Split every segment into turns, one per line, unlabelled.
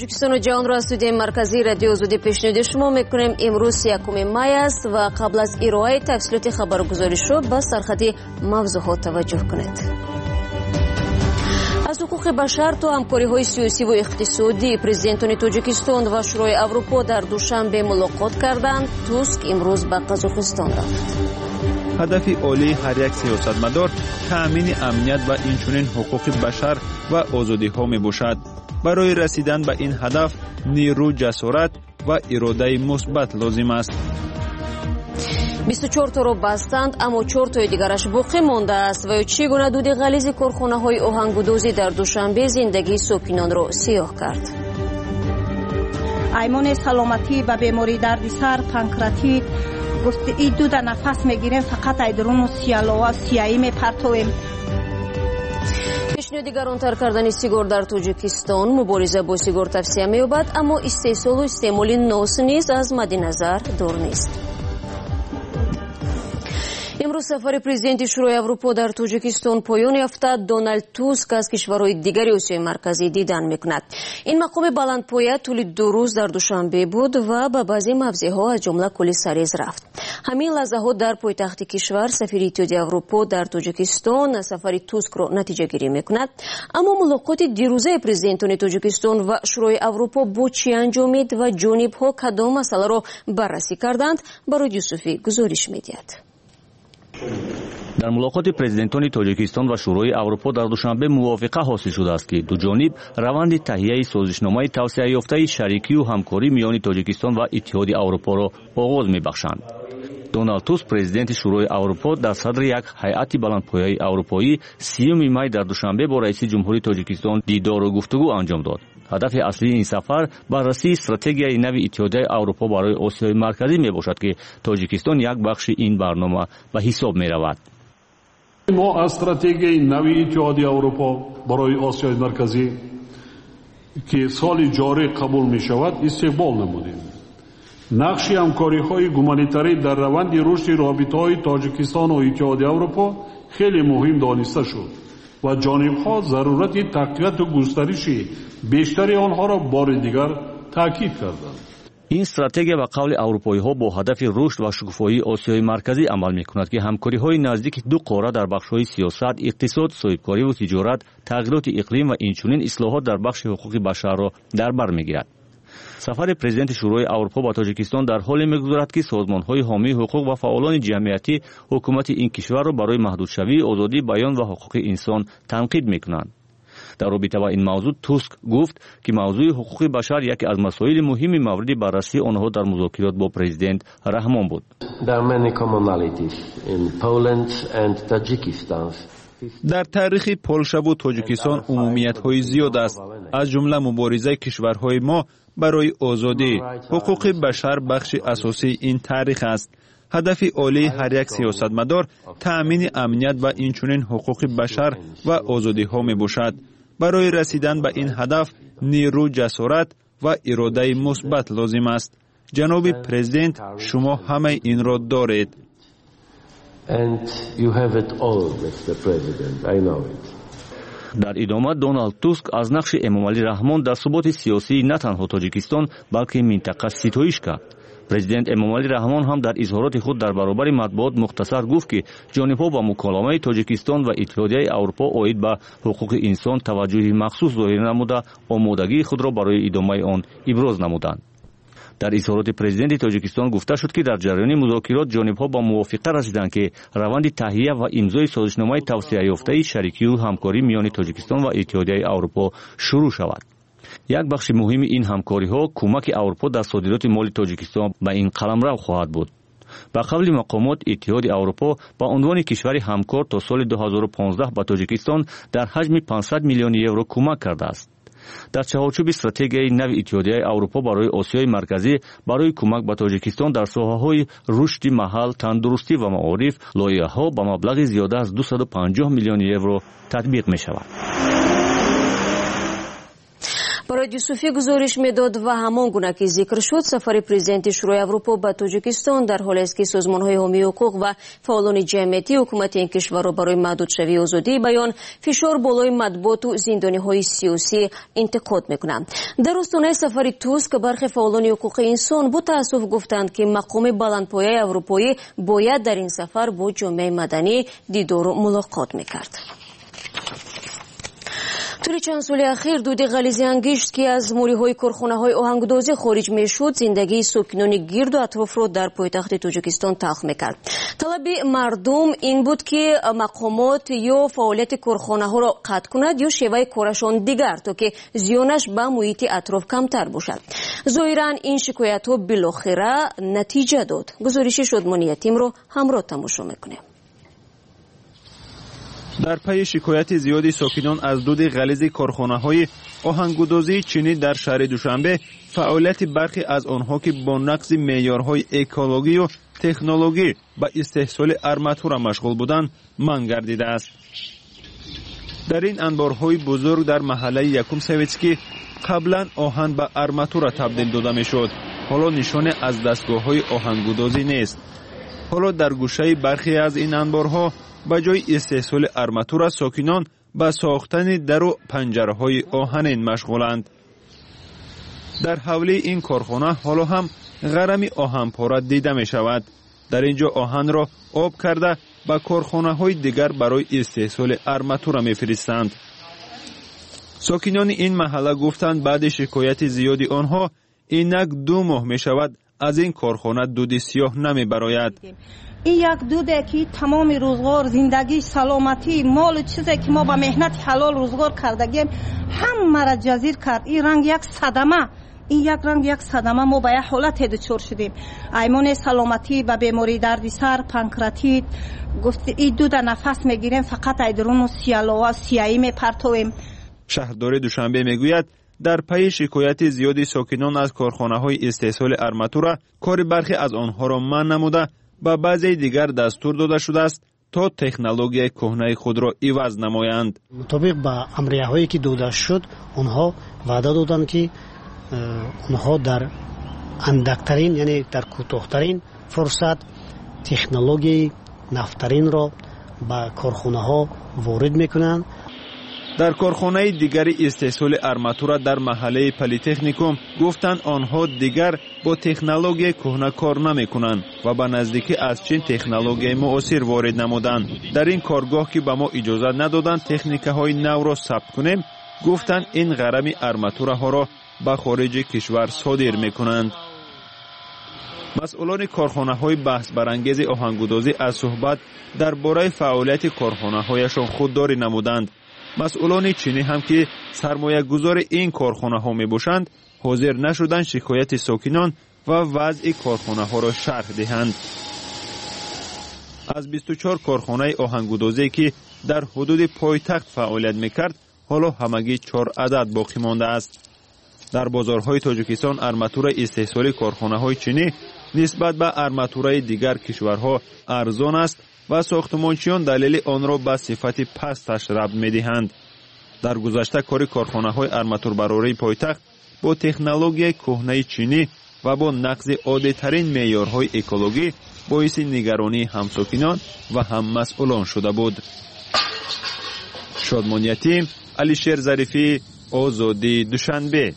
тоҷикистон و جهان را از студияи مرکزی رادیو آزادی پیشنهاد شما میکنیم. امروز 1 مای است و قبل از ارائه تفصیلات خبرگزاریشو به سرخط موضوعات توجه کنید. از حقوق بشر تا همکاری‌های سیاسی و اقتصادی پرزیدنتان تاجیکستان و شورای اروپا در دوشنبه ملاقات کردند. توسک امروز به قزاقستان رفت.
هدف عالی هر یک سیاستمدار تأمین امنیت و اینچنین حقوق بشر و آزادی‌ها میباشد. برای رسیدن به این هدف نیرو، جسارت و اراده مثبت لازم است.
24 تا را بستند اما 4 تای دیگرش باقی مانده است و چگونه دود غلیظ کارخانه‌های آهنگودازی در دوشنبه زندگی ساکنان را سیاه کرد.
ایمان سلامتی و بیماری درد سر، پانکراتیت گفت این دود نفس میگیریم فقط ایدرون و سیالو و سیایی میپرتویم.
پیشنهاد گرانتر کردن سیگار در تاجیکستان مبارزه با سیگار توصیه می‌یابد اما استحصال و استعمال ناس نیز از مد نظر دور نیست. امروز سفر پرزیدنت شورای اروپا در تاجیکستان پایان یافت. دونالد توسک از کشورهای دیگری آسیای مرکزی دیدن میکند. این مقام بلندپایه طول 2 روز در دوشنبه بود و به بعضی موضعها از جمله کلی سریز رفت. همین لحظات در پایتخت کشور سفیر اتحادیه اروپا در تاجیکستان سفر توسک را نتیجه گیری میکند. اما ملاقات دیروزه پرزیدنتان تاجیکستان و شورای اروپا با چی انجامید و جانبها کدام مسئله را بررسی کردند؟ برای یوسفی گزارش میدهد.
در ملاقات پرزیدنتان تاجیکستان و شورای اروپا در دوشنبه موافقه حاصل شده است که دو جانب روند تهیه سازشنامه توسعه یافته شریکی و همکاری میان تاجیکستان و اتحادیه اروپا را آغاز می‌بخشند. دونالد توسک پرزیدنت شورای اروپا در صدر یک هیئت بلندپایه اروپایی 30 می در دوشنبه با رئیس جمهوری تاجیکستان دیدار و گفتگو انجام داد. هدف اصلی این سفر بررسی استراتژی نو اتحادیه اروپا برای آسیای مرکزی میباشد که تاجیکستان یک بخش این برنامه به حساب میرود.
ما استراتژی نو اتحادیه اروپا برای آسیای مرکزی که سال جاری قبول می شود استقبال نمودیم. نقش همکاری‌های گومانیتاری در روند رشد رابطه‌های تاجیکستان و اتحادیه اروپا خیلی مهم دانسته شد و جانب‌ها ضرورت تقویت و گسترش بیشتر آنها را بار دیگر تاکید کردند.
این استراتژی به قول اروپایی‌ها با هدف رشد و شکوفایی آسیای مرکزی عمل می‌کند که همکاری‌های نزدیک دو قاره در بخش‌های سیاست، اقتصاد، صاحبکاری و تجارت، تغییرات اقلیم و اینچنین اصلاحات در بخش حقوق بشر را در بر می‌گیرد. سفر پرزیدنت شورای اروپا به تاجیکستان در حالی می‌گذرد که سازمان‌های حامی حقوق و فعالان جمعیتی حکومت این کشور را برای محدودشوی آزادی بیان و حقوق انسان تنقید می‌کنند. در رابطه با این موضوع توسک گفت که موضوع حقوق بشر یکی از مسائل مهم مورد بررسی آنها در مذاکرات با پرزیدنت رحمان بود.
در تاریخ پولشا و تاجیکستان عمومیت‌های زیاد است. از جمله مبارزه کشورهای ما برای آزادی، حقوق بشر بخش اساسی این تاریخ است. هدف عالی هر یک سیاستمدار تأمین امنیت و اینچنین حقوق بشر و آزادی‌ها میباشد. برای رسیدن به این هدف نیرو، جسارت و اراده مثبت لازم است. جناب پرزیدنت، شما همه این را دارید.
در ادامه دونالد توسک از نقش امامعلی رحمان در ثبات سیاسی نه تنها تاجیکستان بلکه منطقه ستایش کرد. پرزیدنت امامعلی رحمان هم در اظهارات خود در برابر مطبوعات مختصر گفت که جانب‌ها با مکالمه تاجیکستان و اتحادیه اروپا عاید به حقوق انسان توجه مخصوص ظاهر نموده آمادگی خود را برای ادامه آن ابراز نمودند. در اظهارات پرزیدنت تاجیکستان گفته شد که در جریان مذاکرات جانب‌ها با موافقه رسیدند که روند تهیه و امضای سازشنامه توسعه یافته شریکی و همکاری میان تاجیکستان و اتحادیه اروپا شروع شود. یک بخش مهم این همکاری‌ها کمک اروپا در صادرات مال تاجیکستان به این قلمرو خواهد بود. به قول مقامات اتحاد اروپا با عنوان کشور همکار تا سال 2015 به تاجیکستان در حجم 500 میلیون یورو کمک کرده است. در چارچوب استراتژی نو اتحادیه اروپا برای آسیای مرکزی برای کمک به تاجیکستان در ساحه‌های رشد محل، تندرستی و معارف لایحه‌ها با مبلغ زیاده از 250 میلیون یورو تطبیق می‌شود.
فراد یوسفی گزارش میداد و همان گونه که ذکر شد سفر پرزیدنت شورای اروپا به تاجیکستان در حالی است که سازمان‌های حامی حقوق و فعالان جمعیتی حکومت این کشور را برای محدود شوی آزادی بیان فشار بالای مطبوعات و زندانی‌های سیاسی انتقاد می‌کنند. در آستانه سفر توسک برخی فعالان حقوق انسان با تأسف گفتند که مقام بلندپایه اروپایی باید در این سفر با جامعه مدنی دیدار و ملاقات می‌کرد. طوری چند سال اخیر دود غلیظی انگشت که از موری‌های کارخانه‌های آهنگدازی خارج می‌شد زندگی ساکنان گرد و اطراف را در پایتخت تاجیکستان تلخ می‌کرد. طلب مردم این بود که مقامات یا فعالیت کارخانه‌ها را قطع کند یا شیوه کارشان دیگر تا که زیانش به محیط اطراف کمتر باشد. ظاهراً این شکایت‌ها بالاخره نتیجه داد. گزارش شادمانی یتیم را همراه تماشا می‌کنیم.
در پی شکایت زیادی ساکنان از دود غلیظ کارخانه‌های آهنگودازی چینی در شهر دوشنبه، فعالیت برخی از آنها که با نقض معیارهای اکولوژی و تکنولوژی به استحصال ارماتور مشغول بودند منع گردیده است. در این انبارهای بزرگ در محله یکم سویتسکی قبلا آهن به ارماتور تبدیل داده میشد. حالا نشانه از دستگاه‌های آهنگودازی نیست. حالا در گوشه برخی از این انبارها به جای استحصال ارماتور ساکنان به ساختن در و پنجره‌های آهنین مشغولند. در حوله این کارخانه حالا هم غرم آهنپاره دیده می شود. در اینجا آهن را آب کرده به کارخانه‌های دیگر برای استحصال ارماتور می فرستند. ساکنان این محله گفتند بعد شکایت زیادی آنها اینک 2 ماه می شود از این کارخانه دود سیاه نمی براید.
این یک دوده که تمام روزگار زندگی سلامتی مال چیزی که ما با مهنت حلال روزگار کردگیم همه را جزیر کرد. این رنگ یک صدمه، این یک رنگ یک صدمه ما به یک حالت دچار شدیم. ایمان سلامتی به بیماری درد سر، پانکراتیت، گفت این دوده نفس میگیریم فقط ایدرون و سیالوا سیایی میپرتویم.
شهردار دوشنبه میگوید در پی شکایت زیادی ساکنان از کارخانه‌های استحصال ارماتور کار برخی از آنها را منع نموده با بعضی دیگر دستور داده شده است تا تکنولوژی کهنه خود را عوض نمایند.
مطابق با امریه‌هایی که داده شد آنها وعده دادند که آنها در اندکترین یعنی در کوتاه‌ترین فرصت تکنولوژی نفترین را به کارخانه‌ها وارد می‌کنند.
در کارخانه دیگری استحصال ارماتور در محله پلی‌تکنیکوم گفتند آنها دیگر با تکنولوژی کهنه کار نمی‌کنند و به نزدیکی از چین تکنولوژی معاصر وارد نمودند. در این کارگاه که به ما اجازه ندادند تکنیک‌های نو را ثبت کنیم، گفتند این غرم ارماتورها را به خارج کشور صادر می‌کنند. مسئولان کارخانه‌های بحث برانگیز آهنگودازی از صحبت درباره فعالیت کارخانه‌هایشان خودداری نمودند. مسئولان چینی هم که سرمایه گذار این کارخانه ها می باشند حاضر نشدند شکایت ساکنان و وضع کارخانه ها را شرح دهند. از 24 کارخانه آهنگودازی که در حدود پایتخت فعالیت میکرد حالا همگی 4 عدد باقی مانده است. در بازارهای تاجیکستان ارماتور استحصالی کارخانه های چینی نسبت به ارماتورهای دیگر کشورها ارزان است و ساختمانچیان دلیل آن را به صفت پستش ربط می‌دهند. در گذشته کار کارخانه‌های ارماتور براره پایتخت با تکنولوژی کهنه چینی و با نقض عادی‌ترین معیارهای اکولوژی باعث نگرانی همساکنان و هم مسئولان شده بود. شادمان یتیم، علیشیر ظریفی، آزادی دوشنبه.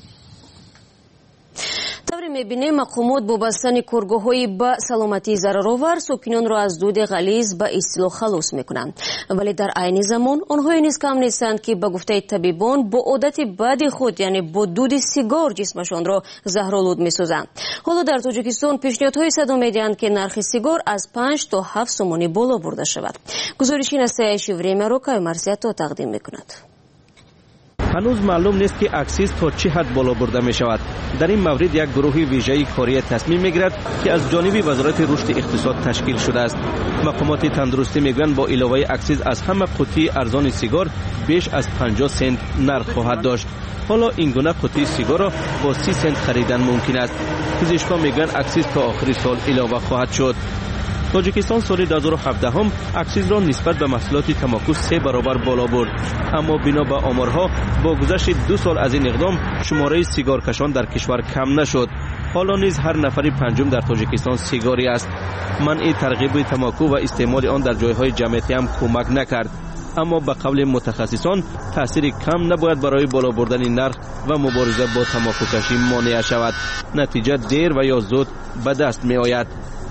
می‌بینیم مقامات با بستن کارگاه‌های به سلامتی ضررآور ساکنان را از دود غلیظ به اصطلاح خلاص می‌کنند، ولی در عین زمان آنها نیز کم نیستند که به گفته طبیبان با عادت بد خود یعنی با دود سیگار جسمشان را زهرآلود می‌سازند. حالا در تاجیکستان پیشنهادهای صادر می‌دهند که نرخ سیگار از 5 تا 7 سومانی بالا برده شود. گزارشی نسایش وریمه را که مرسیت تقدیم می‌کند.
هنوز معلوم نیست که اکسیز تا چه حد بالا برده می شود. در این مورد یک گروه ویژه‌ای کاری تصمیم می‌گیرد که از جانب وزارت رشد اقتصاد تشکیل شده است. مقامات تندرستی میگویند با علاوه اکسیز از همه قوطی ارزان سیگار بیش از 50 سنت نرخ خواهد داشت. حالا این گونه قوطی سیگار را با 30 سنت خریدن ممکن است. پزشکان میگویند اکسیز تا آخر سال علاوه خواهد شد. تاجیکستان سال 2017 هم اکسیز را نسبت به محصولات تنباکو 3 برابر بالا برد، اما بنا به آمارها با گذشت 2 سال از این اقدام شماره سیگارکشان در کشور کم نشد. حالا نیز هر نفر پنجم در تاجیکستان سیگاری است. منع ترغیب تنباکو و استعمال آن در جایهای جمعیتی هم کمک نکرد، اما به قول متخصصان تأثیر کم نباید برای بالا بردن نرخ و مبارزه با تنباکو کشی مانع شود. نتیجه دیر و یا زود به دست می آید.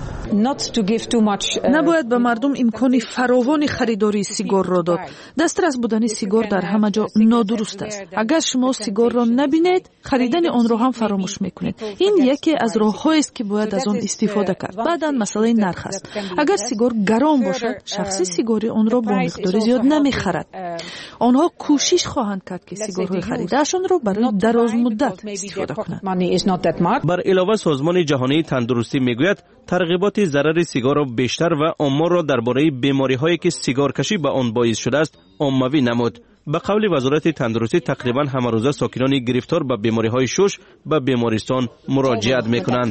نباید به مردم امکان فراوان خریداری سیگار را داد. دسترس بودن سیگار در همه جا نادرست است. اگر شما سیگار را نبینید، خریدن آن را هم فراموش میکنید. این یکی از راه‌هایی است که باید از آن استفاده کرد. بعداً مسئله نرخ است. اگر سیگار گران باشد، شخصی سیگاری آن را با مقدار زیاد نمیخرد. آنها کوشش خواهند کرد که سیگارهای خریده‌شان را برای دراز مدت استفاده کنند.
بر علاوه سازمان جهانی تندرستی میگوید ترغیبات ضرر سیگار را بیشتر و آمار را درباره بیماری‌هایی که سیگار کشی به آن باعث شده است عمومی نمود. به قول وزارت تندرستی تقریبا همه روزه ساکنان گرفتار به بیماری‌های شش به بیمارستان مراجعت می‌کنند.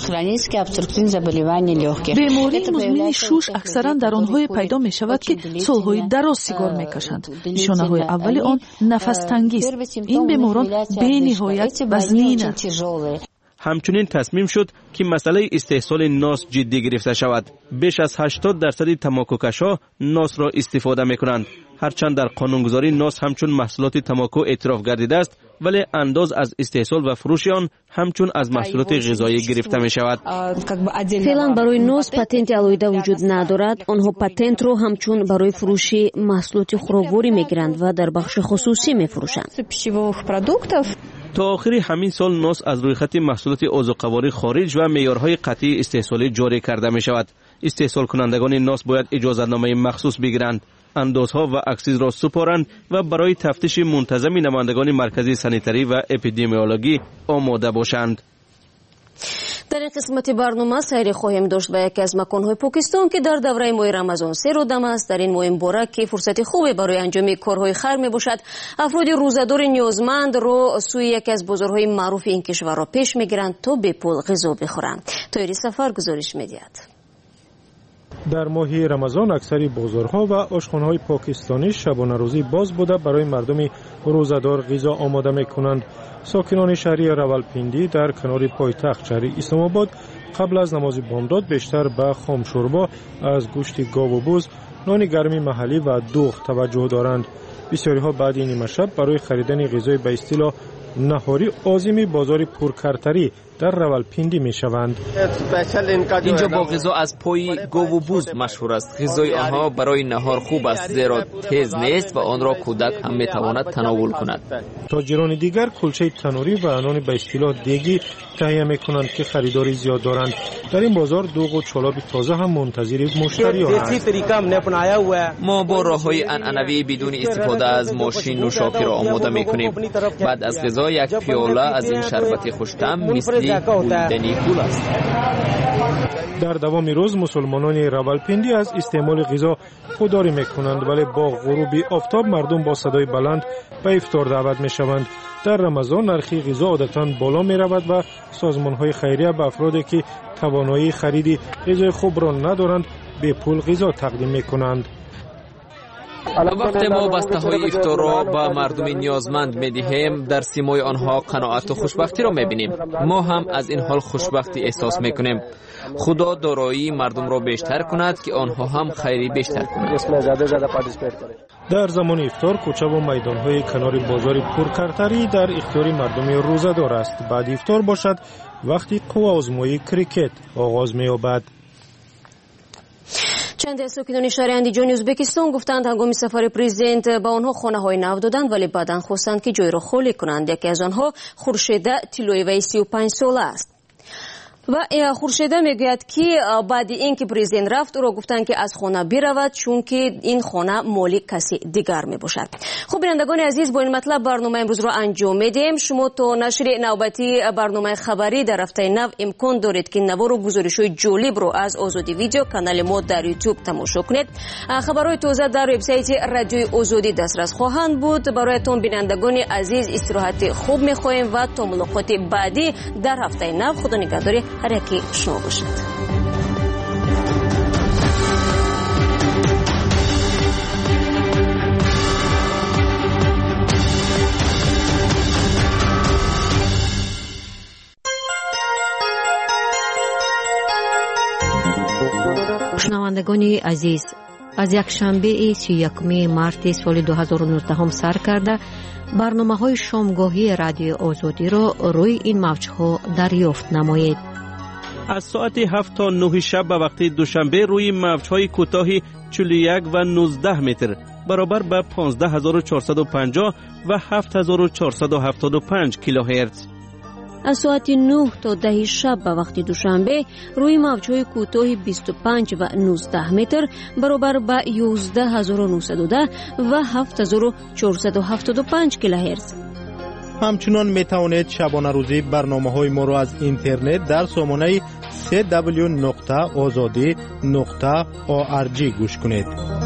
بیماری مزمن شش اکثرا در آنهای پیدا می‌شود که سال‌های دراز سیگار می‌کشند. نشانه‌های اولی آن نفس تنگی است. این بیماران بی‌نهایت وزنین‌اند.
همچنین تصمیم شد که مسئله استحصال ناس جدی گرفته شود. بیش از 80% تنباکوکش‌ها ناس را استفاده می‌کنند. هرچند در قانونگذاری ناس همچون محصولات تنباکو اعتراف گردیده است، ولی انداز از استحصال و فروش آن همچون از محصولات غذایی گرفته می شود.
فعلا برای ناس پتنت علایده وجود ندارد. آنها پتنت را همچون برای فروش محصولات خوراکواری میگیرند و در بخش خصوصی میفروشند.
تا آخر همین سال ناس از روی خط محصولات عضوقواری خارج و معیارهای قطعی استحصالی جاری کرده می شود. استحصال کنندگان ناس باید اجازه‌نامه مخصوص بگیرند، اندازها و اکسیز را سپارند و برای تفتیش منتظم نمایندگان مرکزی سانیتری و اپیدمیولوژی آماده باشند.
در این قسمت برنامه سیر خواهیم داشت به یکی از مکان‌های پاکستان که در دوره ماه رمضان سیر و دم است. در این ماه مبارک که فرصت خوبی برای انجام کارهای خیر میباشد، افراد روزه‌دار نیازمند را سوی یکی از بازارهای معروف این کشور را پیش میگیرند تا به پول غذا بخورند. طاهری سفر گزارش میدهد.
در ماه رمضان اکثر بازارها و آشخانه‌های پاکستانی شبانه روزی باز بوده برای مردم روزه‌دار غذا آماده می‌کنند. ساکنان شهری راولپیندی در کنار پایتخت شهر اسلام آباد قبل از نماز بامداد بیشتر به خام شوربا از گوشت گاو و بز، نان گرمی محلی و دوغ توجه دارند. بسیاری‌ها بعد این شب برای خریدن غذای به اصطلاح نهاری عازم بازار پرکرتری در راولپیندی می شوند.
اینجا با غذا از پای گاو و بز مشهور است. غذای آنها برای نهار خوب است زیرا تیز نیست و آن را کودک هم می تواند تناول کند.
تاجران دیگر کلچه تنوری و نان به اصطلاح دیگی تهیه می کنند که خریداری زیاد دارند. در این بازار دوغ و چالاب تازه هم منتظر مشتری هستند.
ما با راه‌های عنعنوی بدون استفاده از ماشین نوشاکی را آماده می کنیم. بعد از غذا یک پیاله از این شربت خوش‌طعم مثل بولیدنی گل است.
در دوام روز مسلمانان راولپیندی از استعمال غذا خودداری میکنند، ولی با غروب آفتاب مردم با صدای بلند به افطار دعوت میشوند. در رمضان نرخ غذا عادتاً بالا میرود و سازمانهای خیریه به افرادی که توانایی خرید غذای خوب را ندارند به پول غذا تقدیم میکنند.
وقتی ما بسته‌های افطار را به مردم نیازمند می‌دهیم، در سیمای آنها قناعت و خوشبختی را می‌بینیم. ما هم از این حال خوشبختی احساس می‌کنیم. خدا دارایی مردم را بیشتر کند که آنها هم خیری بیشتر کنند.
در زمان افطار کوچه و میدان‌های کنار بازار پرکرتری در اختیار مردم روزه‌دار است. بعد افطار باشد وقتی قوا آزمایی کریکت آغاز می‌یابد.
چند از ساکنان شهر اندیجان ازبکستان گفتند هنگام سفر پرزیدنت به آنها خانه‌های نو دادند، ولی بعداً خواستند که جای را خالی کنند. یکی از آنها خورشیده تیلویوی 35 ساله است. و خورشیده میگوید که بعد اینکه پرزیدنت رفت او را گفتند که از خانه برود چون که این خانه مالی کسی دیگر می باشد. خب بینندگان عزیز، با این مطلب برنامه امروز را انجام میدیم. شما تا نشر نوبتی برنامه خبری در هفته نو امکان دارید که نوار و گزارش‌های جالب رو از آزادی ویدیو کانال ما در یوتیوب تماشا کنید. خبرهای تازه در وبسایت رادیوی آزادی دسترس خواهند بود. برایتان بینندگان عزیز استراحت خوب می‌خواهیم و تا ملاقات بعدی در هفته نو. خدا نگهدار هر یکی شما باشد.
شنوندگان عزیز، از یک شنبه 31 مارس سال 2019 سر کرده برنامه‌های شامگاهی رادیو آزادی را روی این موج‌ها دریافت نمایید.
از ساعت 7 تا 9 شب به وقت دوشنبه روی موج‌های کوتاه 41 و 19 متر برابر به 15450 و 7475 کیلوهرتز.
از ساعت 9 تا 10 شب به وقت دوشنبه روی موج‌های کوتاه 25 و 19 متر برابر به 11910 و 7475 کیلوهرتز.
همچنان می توانید شبانه روزی برنامه‌های ما را از اینترنت در سامانه www.azadi.org گوش کنید.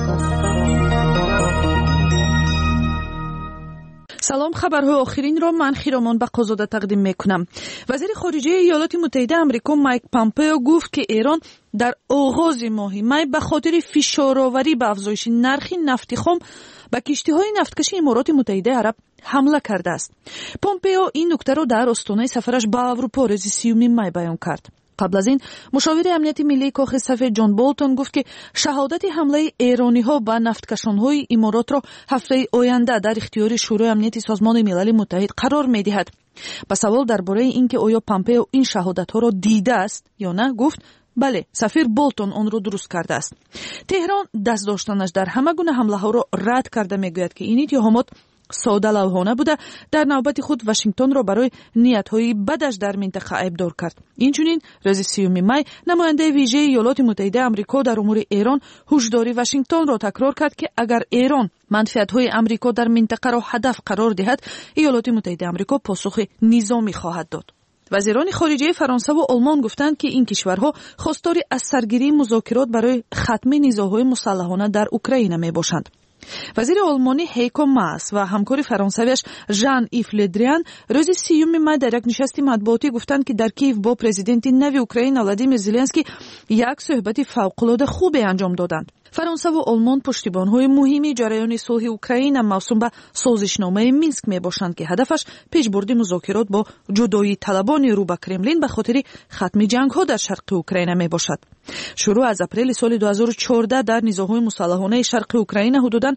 سلام، خبرهای آخرین را من خیرامان بقازاده تقدیم میکنم. وزیر خارجه ایالات متحده آمریکا مایک پامپئو گفت که ایران در آغاز ماه می به خاطر فشارآوری به افزایش نرخ نفت خام به کشتی‌های نفتکش امارات متحده عرب حمله کرده است. پامپئو این نکته را در آستانه سفرش به اروپا روز 30 می بیان کرد. قبل از این مشاور امنیت ملی کاخ سفید جان بولتون گفت که شهادت حمله ایرانی‌ها به نفتکشان‌های امارات را هفته آینده در اختیار شورای امنیت سازمان ملل متحد قرار می‌دهد. به سوال درباره اینکه آیا پامپئو این شهادت‌ها را دیده است یا نه گفت بله، سفیر بولتون آن را درست کرده است. تهران دست داشتنش در همه گونه حمله‌ها را رد کرده می‌گوید که این اتهامات ساده لوحانه بوده. در نوبت خود واشنگتن را برای نیت‌های بدش در منطقه عیبدار کرد. اینچنین روز 30 می نماینده ویژه ایالات متحده آمریکا در امور ایران هشداری واشنگتن را تکرار کرد که اگر ایران منفعت‌های آمریکا در منطقه را هدف قرار دهد، ایالات متحده آمریکا پاسخ نظامی خواهد داد. وزیران خارجه فرانسه و آلمان گفتند که این کشورها خواستار از سرگیری مذاکرات برای ختم نزاع‌های مسلحانه در اوکراین میباشند. وزیر آلمانی هیکو ماس و همکار فرانسویش ژان ایف لدریان روز 30 می در یک نشست مطبوعاتی گفتند که در کیف با پرزیدنت نوی اوکراین ولادیمیر زلنسکی یک صحبت فوق‌العاده خوب انجام دادند. فرانسه و آلمان پشتیبان‌های مهمی جریان صلح اوکراین موسوم به سازشنامه مینسک میباشند که هدفش پیشبرد مذاکرات با جدایی طلبان رو به کرملین به خاطر ختم جنگ‌ها در شرق اوکراین میباشد. شروع از اپریل سال 2014 در نزاع‌های مسلحانه شرق اوکراین حدوداً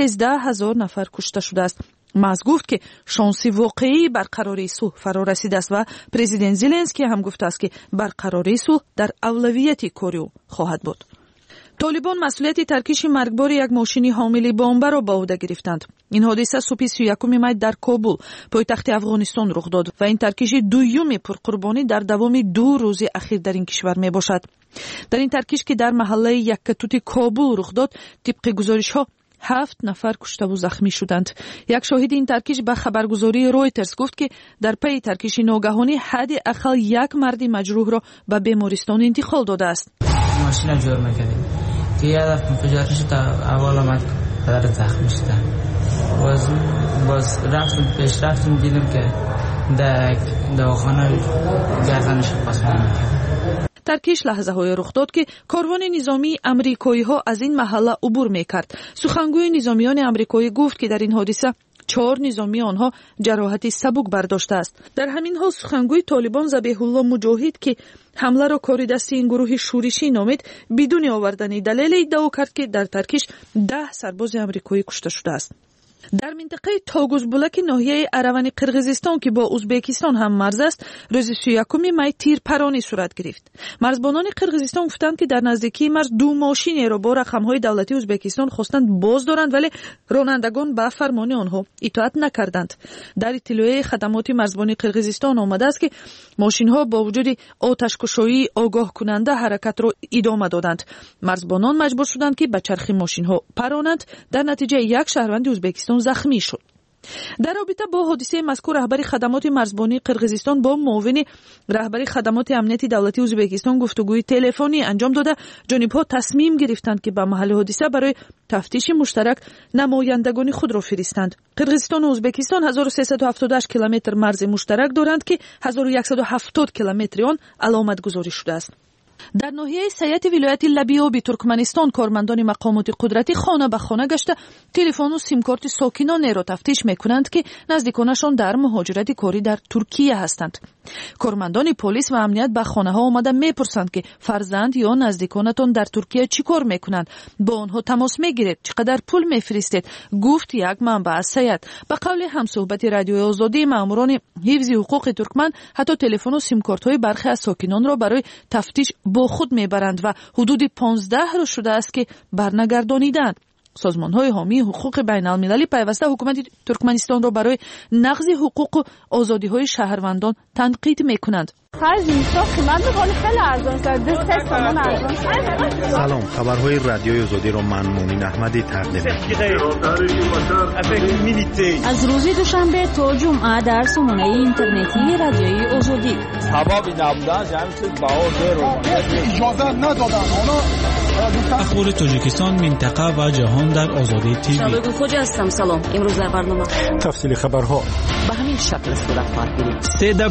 13000 نفر کشته شده است. ماس گفت که شانس واقعی برقراری صلح فرا رسیده است و پرزیدنت زلنسکی هم گفته است که برقراری صلح در اولویت کاری او خواهد بود. طالبان مسئولیت ترکیش مرگبار یک ماشین حامل بمب را به عهده گرفتند. این حادثه صبح 31 می در کابل پایتخت افغانستان رخ داد و این ترکیش دوم پرقربانی در دوام 2 روز اخیر در این کشور می باشد. در این ترکیش که در محله یکتوت کابل رخ داد، طبق گزارش‌ها 7 نفر کشته و زخمی شدند. یک شاهد این ترکیش به خبرگزاری رویترز گفت که در پی ترکیش ناگهانی حداقل یک مرد مجروح را به بیمارستان انتقال داده است.
ماشین جور می‌کردیم که یه دفعه انفجار شد تا اول آمد پدر زخمی شد. باز رفتیم دیدیم که در دواخانه گردنش پاس می‌کرد.
ترکیش لحظه های رخ داد که کاروان نظامی امریکایی ها از این محله عبور میکرد. سخنگوی نظامیان امریکایی گفت که در این حادثه 4 نظامی آنها جراحت سبک برداشته است. در همین حال سخنگوی طالبان ذبیح الله مجاهد که حمله را کار دستی این گروه شورشی نامید، بدون آوردن دلیل ادعا کرد که در ترکیش 10 سرباز امریکایی کشته شده است. در منطقه تاگوزبولک ناحیه اروان قرقیزستان که با ازبکستان هم مرز است، روز 31 می تیرپرانی صورت گرفت. مرزبانان قرقیزستان گفتند که در نزدیکی مرز 2 ماشین را با رقم‌های دولتی ازبکستان خواستند باز دارند، ولی رانندگان به فرمان آنها اطاعت نکردند. در اطلاع خدمات مرزبانی قرقیزستان آمده است که ماشین‌ها با وجود آتش‌کشایی آگاه کننده حرکت را ادامه دادند. مرزبانان مجبور شدند که به چرخ ماشین‌ها پرانند. در نتیجه یک شهروند ازبکستان زخمی شد. در رابطه با حادثه مذکور رهبر خدمات مرزبانی قرقیزستان با معاون رهبر خدمات امنیتی دولتی ازبکستان گفتگوی تلفنی انجام داده، جانب‌ها تصمیم گرفتند که به محل حادثه برای تفتیش مشترک نمایندگان خود را فرستند. قرقیزستان و ازبکستان 1378 کیلومتر مرز مشترک دارند که 1170 کیلومتر آن علامت گذاری شده است. در ناحیه سیات ولایت لبیابی ترکمنستان کارمندان مقامات قدرتی خانه به خانه گشته تلفن و سیم کارت ساکنان را تفتیش میکنند که نزدیکانشان در مهاجرت کاری در ترکیه هستند. کارمندان پلیس و امنیت به خانه ها آمده میپرسند که فرزند یا نزدیکانتان در ترکیه چیکار میکنند، با آنها تماس میگیرید، چقدر پول میفرستید. گفت یک منبع از سیات. به قول همصحبت رادیوی آزادی، ماموران حفظ حقوق ترکمن حتی تلفن و سیم کارت های برخی از ساکنان را برای تفتیش با خود میبرند و حدود 15 روز شده است که برنگردانیدند. سازمان‌های حامی حقوق بین‌المللی پیوسته حکومت ترکمنستان را برای نقض حقوق و آزادی‌های شهروندان تنقید می‌کنند.
سلام، خبرهای رادیوی آزادی را من مومن احمدی تقدیم می‌کنم.
از روز دوشنبه تا جمعه در سامانه اینترنتی رادیوی آزادی.
اخبار تاجیکستان، منطقه و جهان در آزادی تیوی.
شباب خوش هستم. سلام. امروز در برنامه
تفصیل خبرها
به همین شکل صورت خواهد گرفت.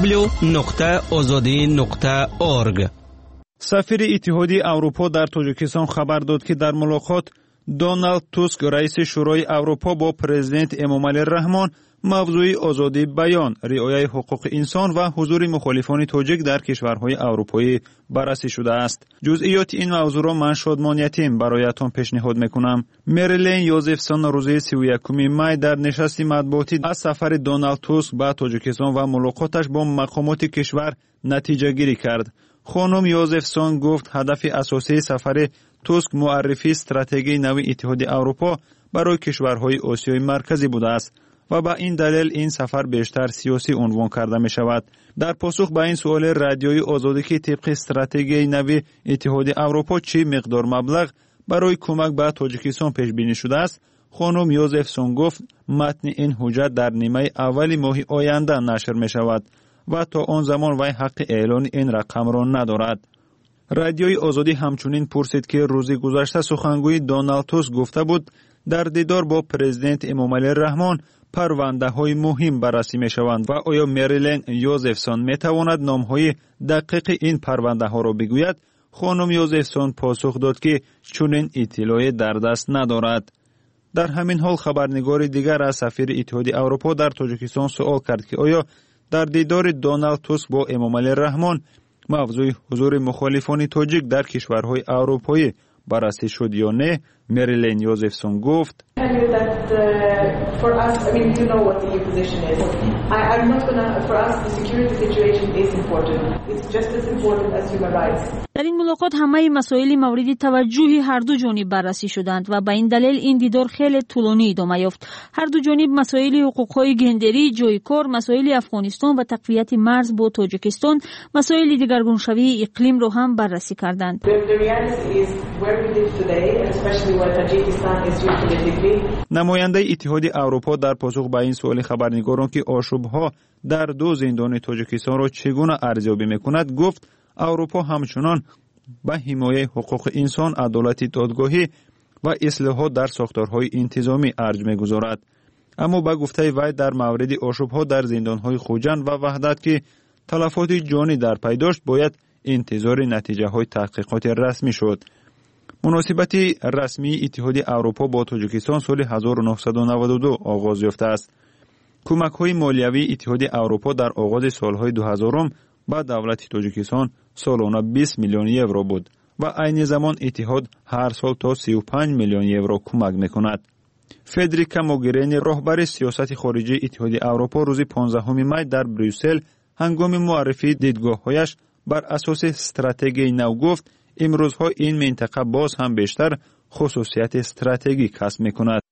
www.azadi.org. سفیر اتحادیه اروپا در تاجیکستان خبر داد که در ملاقات دونالد توسک رئیس شورای اروپا با پرزیدنت امامعلی رحمان موضوع آزادی بیان، رعایت حقوق انسان و حضور مخالفان تاجیک در کشورهای اروپایی بررسی شده است. جزئیات این موضوع را من شادمان یتیم برایتان پیشنهاد میکنم. مریلین یوزفسون روز 31 می در نشست مطبوعاتی از سفر دونالد توسک به تاجیکستان و ملاقاتش با مقامات کشور نتیجه گیری کرد. خانم یوزفسون گفت هدف اساسی سفر توسک معرفی استراتژی نو اتحادیه اروپا برای کشورهای آسیای مرکزی بوده است و با این دلیل این سفر بیشتر سیاسی عنوان کرده می شود. در پاسخ به این سوال رادیوی آزادی که طبق استراتژی نو اتحادیه اروپا چه مقدار مبلغ برای کمک به تاجیکستان پیش بینی شده است، خانم یوزفسون گفت متن این حجت در نیمه اول ماه آینده نشر می شود و تا آن زمان وی حق اعلان این رقم را ندارد. رادیوی آزادی همچنین پرسید که روز گذشته سخنگوی دونالد توسک گفته بود در دیدار با پرزیدنت امامعلی رحمان پرونده های مهم بررسی می شوند و آیا مریلین یوزفسون می تواند نام های دقیق این پرونده ها را بگوید؟ خانم یوزفسون پاسخ داد که چنین اطلاعی در دست ندارد. در همین حال خبرنگار دیگر از سفیر اتحادیه اروپا در تاجیکستان سوال کرد که آیا در دیدار دونالد توسک با امامعلی رحمان موضوع حضور مخالفان تاجیک در کشورهای اروپایی بررسی شد یا نه. مریلین یوزفسون گفت
در این ملاقات همه مسائل مورد توجه هر دو جانب بررسی شدند و به این دلیل این دیدار خیلی طولانی ادامه یافت. هر دو جانب مسائل حقوق‌های گندری، جای کار، مسائل افغانستان و تقویت مرز با تاجیکستان، مسائل دگرگونشوی اقلیم را هم بررسی کردند.
نماینده اتحادیه اروپا در پاسخ به این سوال خبرنگاران که آشوب‌ها در دو زندان تاجیکستان را چگونه ارزیابی می‌کند گفت اروپا همچنان به حمایت حقوق انسان، عدالت دادگاهی و اصلاحات در ساختارهای انتظامی ارج می‌گذارد. اما به گفته وی در مورد آشوب‌ها در زندان‌های خوجند و وحدت که تلفات جانی در پی داشت باید انتظار نتیجه‌های تحقیقات رسمی شد. مناسبت رسمی اتحادیه اروپا با تاجیکستان سال 1992 آغاز یافته است. کمک‌های مالیوی اتحادیه اروپا در آغاز سالهای 2000 به دولت تاجیکستان سالانه 20 میلیون یورو بود و عین زمان اتحاد هر سال تا 35 میلیون یورو کمک می‌کند. فدریکا موگرینی رهبر سیاست خارجی اتحادیه اروپا روز 15 می در بریوسل هنگام معرفی دیدگاه‌هایش بر اساس استراتژی نو گفت امروزها این منطقه باز هم بیشتر خصوصیت استراتژیک کسب می‌کند.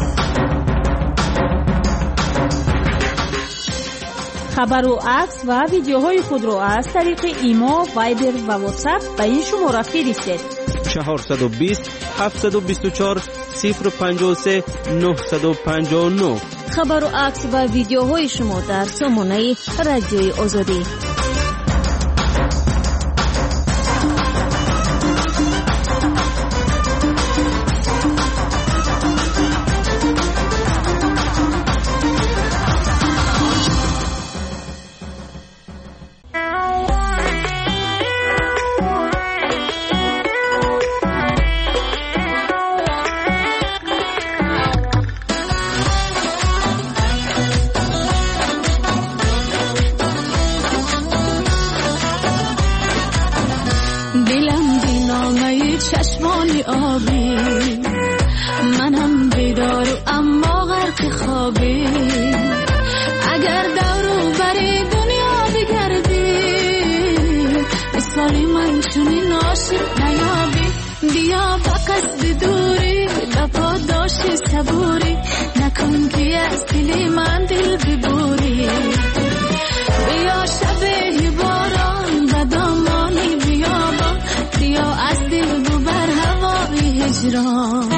خبر و عکس و ویدیوهای خود را از طریق ایما، وایبر و واتساپ به این شماره فرستید.
420 724 053 959.
خبر و عکس و ویدیوهای شما در سامانه رادیوی آزادی.
دلم بینامه چشمان آبی منم بیدار اما غرق خوابی اگر دورو بری دنیا بگردی مثالی من چونین عاشق نیابی بیا با قصد دوری با پاداش صبوری نکن که از دل من دل ببوری بیا شب باران و دامانی بیابان بیا از دل ببر هوای هجران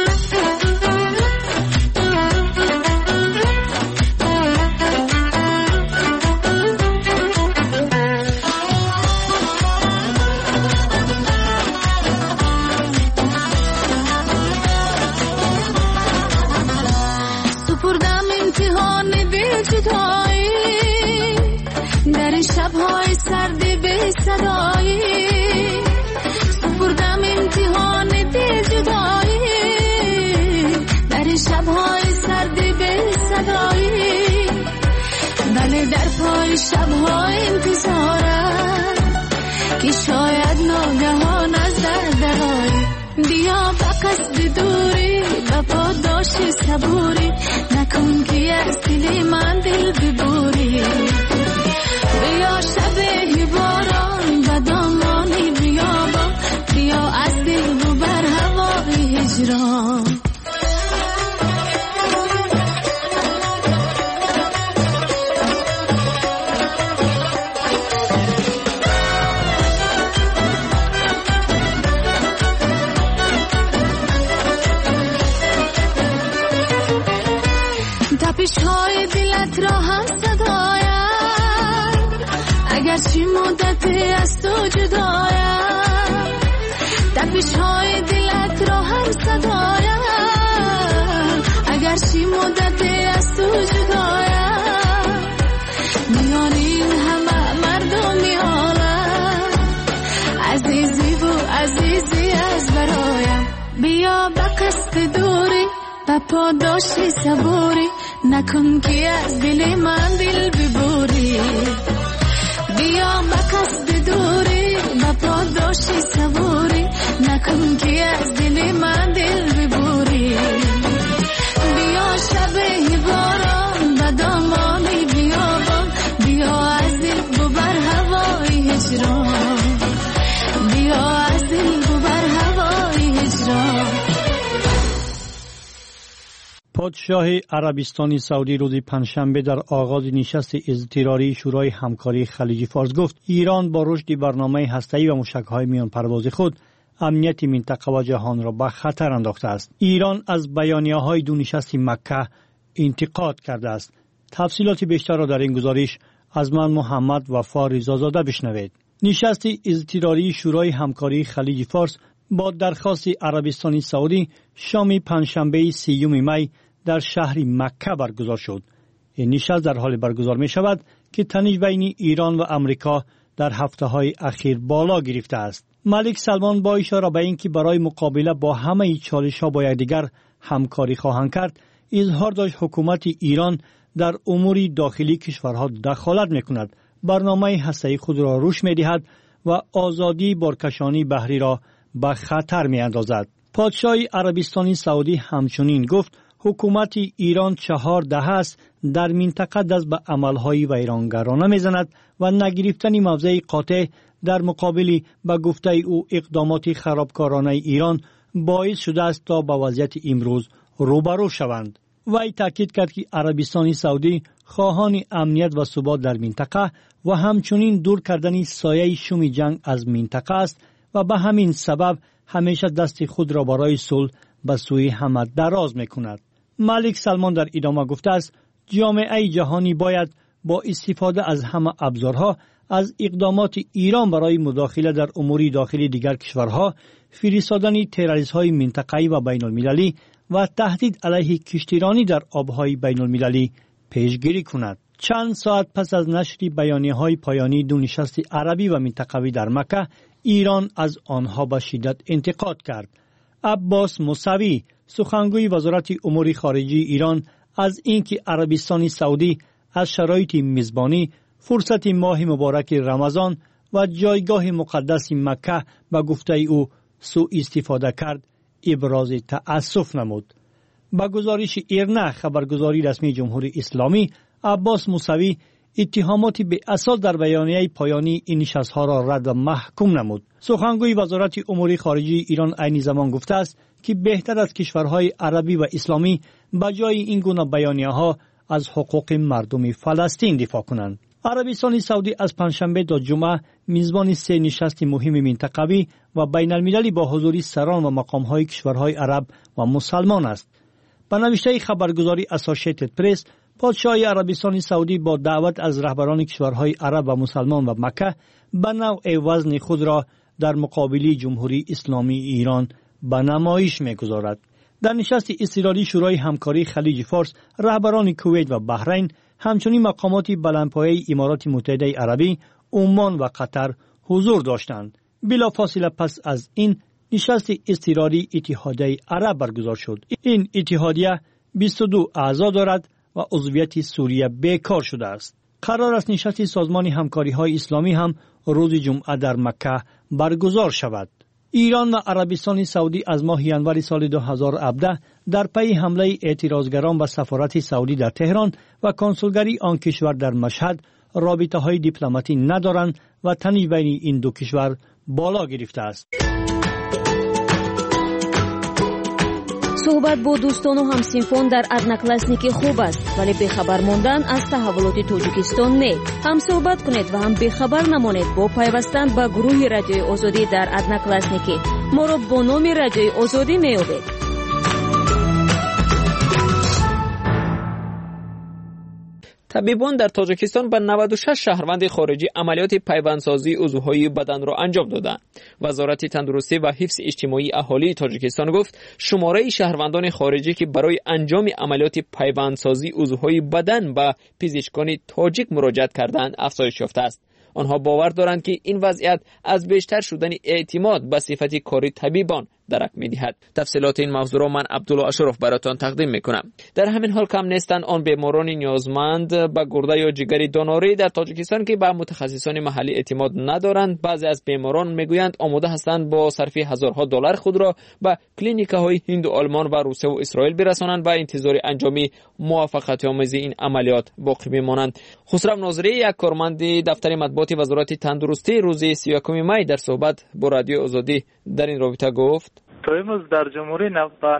در شب‌های سردی به صدایی سپردم امتحان دل جدایی در شب‌های سردی به صدایی بله در پای شب‌های انتظارم که شاید ناگهان از درآیی بیا با قصد دوری با پاداش صبوری نکن که از دل من دل ببوری بیا شب باران و دامانی بیابان بیا از دل ببر هوای هجران تپش‌های دلت را هم صدایم اگرچه مدتی از تو جدایم تپش‌های دلت را هم صدایم اگرچه مدتی از تو جدایم میان این همه مردمی عالم عزیزی و عزیزی از برایم بیا با قصد دوری با پاداش صبوری نکن که از دل من دل ببوری بیا با قصد دوری با پاداش صبوری نکن که از دل من دل ببوری بیا شب باران و دامانی بیابان بیا از دل ببر هوای هجران بیا از دل ببر هوای هجران
پادشاه عربستان سعودی روز پنجشنبه در آغاز نشست اضطراری شورای همکاری خلیج فارس گفت ایران با رشد برنامه هسته‌ای و موشک‌های میان پرواز خود امنیت منطقه و جهان را به خطر انداخته است. ایران از بیانیه‌های دو نشست مکه انتقاد کرده است. تفصیلات بیشتر را در این گزارش از من محمد وفا رضازاده بشنوید. نشست اضطراری شورای همکاری خلیج فارس با درخواست عربستان سعودی شام پنجشنبه 30 می در شهر مکه برگزار شد. این نشست در حال برگزار می شود که تنش بین ایران و امریکا در هفته‌های اخیر بالا گرفته است. ملک سلمان با اشاره به اینکه برای مقابله با همه چالش‌ها با یکدیگر همکاری خواهند کرد، اظهار داشت حکومت ایران در امور داخلی کشورها دخالت می‌کند، برنامه هسته‌ای خود را روش می‌دهد و آزادی بارکشانی بحری را به خطر می‌اندازد. پادشاه عربستان سعودی همچنین گفت حکومت ایران 4 دهه است در منطقه دست به عملهای ویرانگرانه می‌زند و نگرفتن موضع قاطع در مقابل به گفته او اقدامات خرابکارانه ایران باعث شده است تا با وضعیت امروز روبرو شوند. وی تاکید کرد که عربستان سعودی خواهان امنیت و ثبات در منطقه و همچنین دور کردن سایه شوم جنگ از منطقه است و به همین سبب همیشه دست خود را برای صلح به سوی همه دراز می‌کند. ملک سلمان در ادامه گفته است جامعه جهانی باید با استفاده از همه ابزارها از اقدامات ایران برای مداخله در امور داخلی دیگر کشورها، فرستادن تروریست‌های منطقه‌ای و بین‌المللی و تهدید علیه کشتیرانی در آب‌های بین‌المللی پیشگیری کند. چند ساعت پس از نشر بیانیه‌های پایانی دو نشست عربی و منطقوی در مکه، ایران از آنها به شدت انتقاد کرد. عباس موسوی، سخنگوی وزارت امور خارجه ایران، از اینکه عربستان سعودی از شرایط میزبانی، فرصت ماه مبارک رمضان
و جایگاه مقدس مکه به گفته او سوء استفاده کرد ابراز تأسف نمود. با گزارش ایرنا خبرگزاری رسمی جمهوری اسلامی، عباس موسوی اتهامات به اساس در بیانیه پایانی این نشست‌ها را رد و محکوم نمود. سخنگوی وزارت امور خارجه ایران عین زمان گفته است که بهتر از کشورهای عربی و اسلامی به جای این گونه بیانیه‌ها از حقوق مردم فلسطین دفاع کنند. عربستان سعودی از پنجشنبه تا جمعه میزبان 3 نشست مهم منطقوی و بین المللی با حضور سران و مقام‌های کشورهای عرب و مسلمان است. به نوشته خبرگزاری اسوسییتد پرس، پادشاه عربستان سعودی با دعوت از رهبران کشورهای عرب و مسلمان و مکه به نوع وزن خود را در مقابل جمهوری اسلامی ایران به نمایش می‌گذارد. در نشست اضطراری شورای همکاری خلیج فارس، رهبران کویت و بحرین، همچنین مقامات بلندپایه امارات متحده عربی، عمان و قطر حضور داشتند. بلافاصله پس از این نشست اضطراری اتحادیه عرب برگزار شد. این اتحادیه 22 اعضا دارد و عضویت سوریه بیکار شده است. قرار است نشست سازمان همکاری‌های اسلامی هم روز جمعه در مکه برگزار شود. ایران و عربستان سعودی از ماه ژانویه سال 2017 در پی حمله اعتراضگران به سفارت سعودی در تهران و کنسولگری آن کشور در مشهد رابطه‌های دیپلماتی ندارند و تنش بین این دو کشور بالا گرفته است.
صحبت با دوستان و همسنفان در ادناکلاسنیکی خوب است، ولی بخبر ماندن از تحولات تاجیکستان نه. هم صحبت کنید و هم بخبر نمانید با پیوستن به گروه رادیوی آزادی در ادناکلاسنیکی. ما را با نام رادیوی آزادی میابید.
طبیبان در تاجیکستان به 96 شهروند خارجی عملیات پیوندسازی عضوهای بدن را انجام دادند. وزارت تندرستی و حفظ اجتماعی اهالی تاجیکستان گفت شماره شهروندان خارجی که برای انجام عملیات پیوندسازی عضوهای بدن به پزشکان تاجیک مراجعت کردند افزایش یافته است. آنها باور دارند که این وضعیت از بیشتر شدن اعتماد به صفت کاری طبیبان درک می‌دهد. تفصیلات این موضوع را من عبدالله اشرف براتان تقدیم می‌کنم. در همین حال کم نیستند آن بیماران نیازمند به گرده یا جگر دونوری در تاجیکستان که به متخصصان محلی اعتماد ندارند. بعضی از بیماران میگویند آماده هستند با صرف هزارها دلار خود را به کلینیک‌های هند و آلمان و روسیه و اسرائیل برسانند و انتظار انجام موفقیت‌آمیز این عملیات باقی بمانند. خسرو ناظری، یک کارمند دفتر مطبوعات وزارت تندرستی، روز 31 می در صحبت با رادیو آزادی در این رابطه گفت:
تا امروز در جمهوری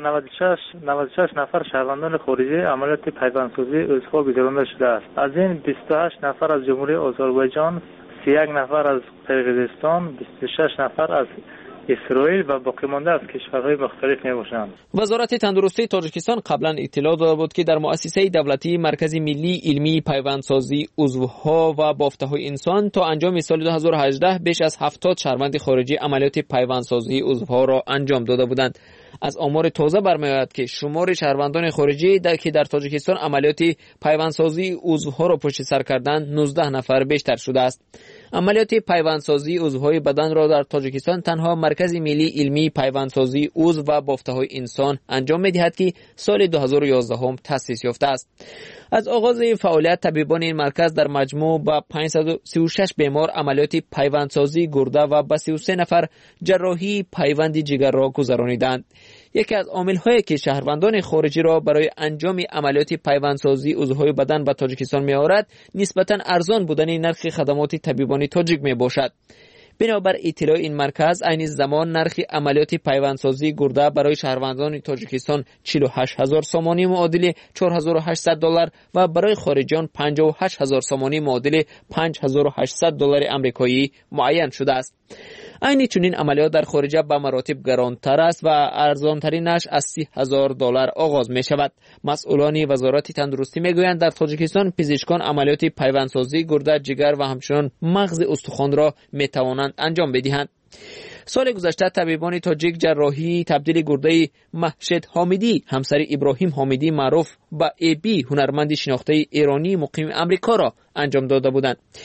96 نفر شهروندان خارجی عملیات پیوندسازی عضوها گذرانده شده است. از این 28 نفر از جمهوری آذربایجان، 31 نفر از قرقیزستان، 26 نفر از اسرائیل و باقی مانده از کشورهای مختلف میباشند.
وزارت تندرستی تاجیکستان قبلا اطلاع داده بود که در مؤسسه دولتی مرکز ملی علمی پیوندسازی عضوها و بافته‌های انسان تا انجام سال 2018 بیش از 70 شهروند خارجی عملیات پیوندسازی عضوها را انجام داده بودند. از آمار تازه برمی‌آید که شمار شهروندان خارجی که در تاجیکستان عملیات پیوندسازی عضوها را پشت سر کردند 19 نفر بیشتر شده است. عملیات پیوندسازی عضوهای بدن را در تاجیکستان تنها مرکز ملی علمی پیوندسازی عضو و بافته‌های انسان انجام می‌دهد که سال 2011 تأسیس یافته است. از آغاز فعالیت طبیبان این مرکز در مجموع با 536 بیمار عملیات پیوندسازی گرده و با 33 نفر جراحی پیوند جگر را گذرانیدند. یکی از عامل‌هایی که شهروندان خارجی را برای انجام عملیات پیوندسازی عضوهای بدن به تاجیکستان می‌آورد نسبتاً ارزان بودن نرخ خدمات طبیبانی تاجیک میباشد. بنابر اطلاع این مرکز، عین زمان نرخ عملیات پیوندسازی گرده برای شهروندان تاجیکستان 48000 سومانی معادل 4800 دلار و برای خارجیان 58000 سومانی معادل 5800 دلار آمریکایی معین شده است. عین چنین عملیات در خارج به مراتب گرانتر است و ارزانترینش از 30000 دلار آغاز می شود. مسئولان وزارت تندرستی می گویند در تاجیکستان پزشکان عملیات پیوندسازی گرده، جگر و همچنین مغز استخوان را می توانند انجام بدهند. سال گذشته طبیبان تاجیک جراحی تبدیل گرده محشد حامدی، همسر ابراهیم حامدی معروف به ای بی، هنرمند شناخته ایرانی مقیم امریکا را انجام داده بودند.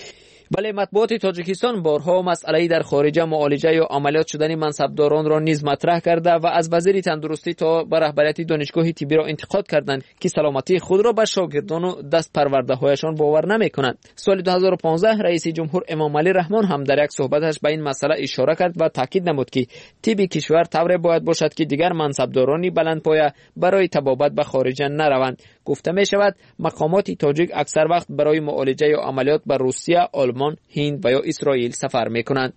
ولی مطبوعات تاجیکستان بارها مسئله در خارجه معالجه یا عملیات شدن منصبداران را نیز مطرح کرده و از وزیر تندرستی تا به رهبریت دانشگاه طبی را انتقاد کردند که سلامتی خود را به شاگردان و دست پرورده هایشان باور نمی‌کنند. سال 2015 رئیس جمهور امام علی رحمان هم در یک صحبتش به این مسئله اشاره کرد و تاکید نمود که طب کشور طوری باید باشد که دیگر منصبدارانی بلندپایه برای طبابت به خارجه نروند. گفته می شود مقامات تاجیک اکثر وقت برای معالجه یا عملیات به روسیه، آلمان، هند و یا اسرائیل سفر می کنند.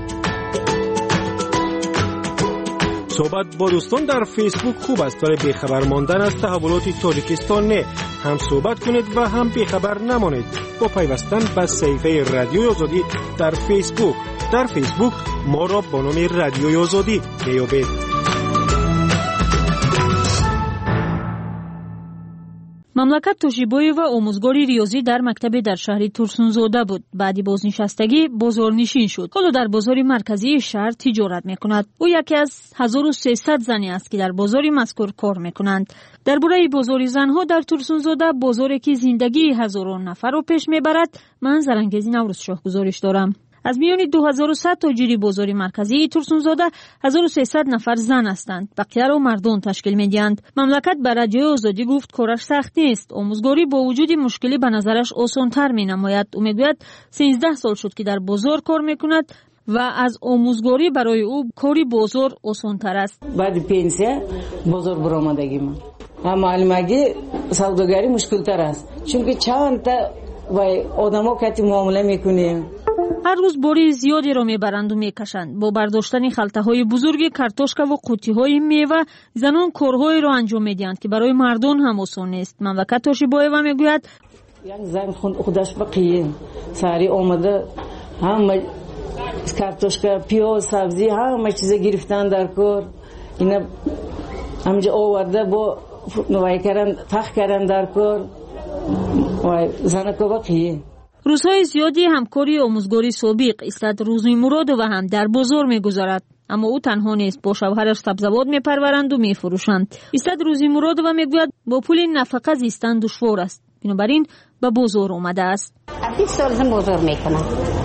صحبت با دوستان در فیسبوک خوب است ولی بیخبر ماندن از تحولات تاجیکستان نه. هم صحبت کنید و هم بیخبر نمانید با پیوستن به صفحه رادیوی آزادی در فیسبوک. در فیسبوک ما را با نام رادیوی آزادی بیابید.
مملکت توشیبوی و آموزگاری ریاضی در مکتب در شهر ترسونزاده بود. بعدی بازنشستگی بازارنشین شد. حالا در بازار مرکزی شهر تجارت میکند. او یکی از 1300 زنی است که در بازار مذکور کار میکنند. درباره بازار زنها در ترسونزاده، بازاری که زندگی هزاران نفر رو پیش میبرد، من زرنگیز نوروز شاه گزارش دارم. از میان 2100 تاجر بازار مرکزی ترسونزاده 1300 نفر زن هستند. بقیه را مردان تشکیل میدهند. مملکت بر رادیوی آزادی گفت کارش سخت نیست. آموزگاری با وجود مشکلی به نظرش آسان‌تر مینماید. او میگوید 13 سال شد که در بازار کار میکند و از آموزگاری برای او کاری بازار آسان‌تر است.
بعد پنسیه بازار برآمدگی من معلومگی سوداگری مشکل‌تر است، چون چند تا وای آدما که معامله میکنیم
هر روز باری زیادی را میبرند و میکشند. با برداشتن خلطه‌های بزرگ کارتوشکا و قوطی‌های میوه زنان کارهایی را انجام میدهند که برای مردان هم آسان نیست. مملکت توشیبویeva میگوید
یک زن خودش بقیه ساری آمده همه کارتوشکا، پیاز، سبزی همه چیز گرفتن در کار. اینا همجا آورده با نوای کردن تخت کردن در کار و زن که بقیه.
روزهای زیادی همکاری آموزگاری سابق استاد روزی مراد و هم در بازار میگذارد، اما او تنها نیست. با شوهرش سبزوات میپرورند و میفروشند. استاد روزی مراد و میگوید با پول نفقه زیستن دشوار است، بنابراین به بازار آمده است.
20 سال بازار میکنم.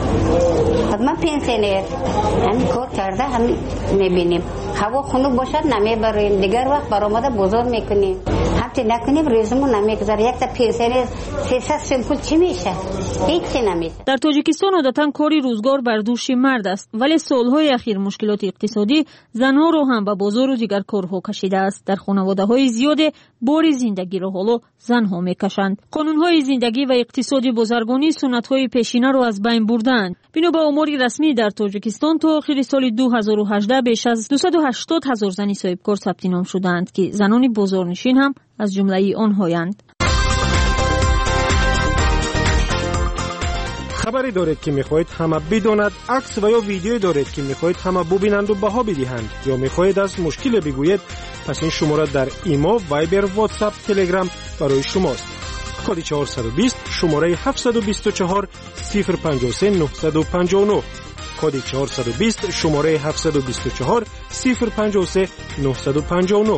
من پنسیونر همین کار کرده همین میبینیم. هوا خنک باشد نمیبریم، دیگر وقت برآمده بازار میکنیم. هفته نکنیم ریزمون نمیگذاره. یک تا پنسیونر 300 سمپل چی میشه؟ هیچی نمیشه.
در تاجیکستان عادتا کاری روزگار بر دوش مرد است، ولی سالهای اخیر مشکلات اقتصادی زنها رو هم به بازار و دیگر کارها کشیده است. در خانواده‌های زیاد بار زندگی را حالا زنها میکشند. قانون‌های زندگی و اقتصادی بازرگانی سنت‌های پیشینه را از بین بردند. بنا به آمار رسمی در تاجیکستان تا آخر سال 2018 بیش از 280,000 زن صاحبکار ثبت نام شدند که زنان بازارنشین هم از جمله آنهایند.
خبری دارید که میخواهید همه بداند، عکس و یا ویدیویی دارید که میخواهید همه ببینند و بها بدهند، یا میخواهید از مشکل بگویید، پس این شماره در ایما، وایبر، واتساپ، تلگرام برای شماست. کد 420 شماره 724 053 959. کد 420 شماره 724 053 959.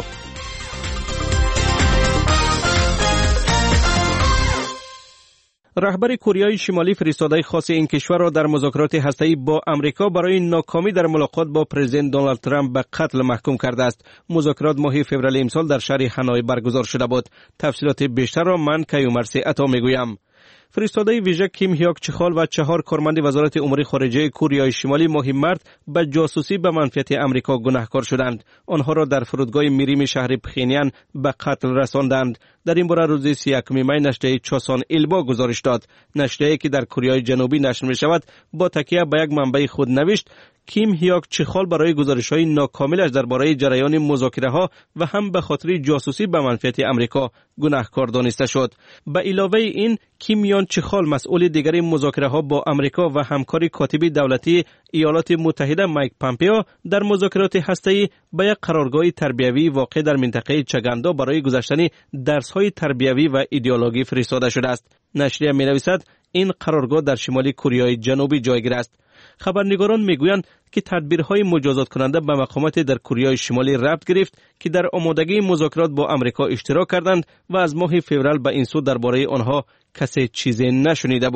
رهبر کره شمالی فرستاده خاص این کشور را در مذاکرات هسته‌ای با امریکا برای ناکامی در ملاقات با پرزیدنت دونالد ترامپ به قتل محکوم کرده است. مذاکرات ماه فوریه امسال در شهر هانوی برگزار شده بود. تفصیلات بیشتر را من کیومرثی عطا میگویم. فرستاده ویژه کیم هیاک چخال و 4 کارمند وزارت امور خارجه کره شمالی ماه مارس به جاسوسی به منفعت امریکا گناهکار شدند. آنها را در فرودگاه میریم شهر پخینیان به قتل رساندند. در این باره روز 31 می نشریه چوسان ایلبا گزارش داد. نشریه‌ای که در کره جنوبی نشر می شود با تکیه به یک منبع خود نوشت کیم هیاک چخال برای گزارش‌های ناکاملش درباره جریان مذاکره‌ها و هم به خاطر جاسوسی به منفعت امریکا گناهکار دانسته شد. به علاوه این کیم یان چخال مسئول دیگر مذاکره‌ها با امریکا و همکار کاتب دولتی ایالات متحده مایک پامپئو در مذاکرات هسته‌ای به یک قرارگاه تربیوی واقع در منطقه چگاندا برای گذاشتن درس‌های تربیوی و ایدئولوژی فرستاده شده است. نشریه می‌نویسد این قرارگاه در شمال کره جنوبی جایگیر است. خبرنگاران میگویند که تدبیرهای مجازات کننده به مقامات در کره شمالی ربط گرفت که در آمادگی مذاکرات با امریکا اشتراک کردند و از ماه فوریه به این سو درباره آنها کسی چیزی نشنیده بود.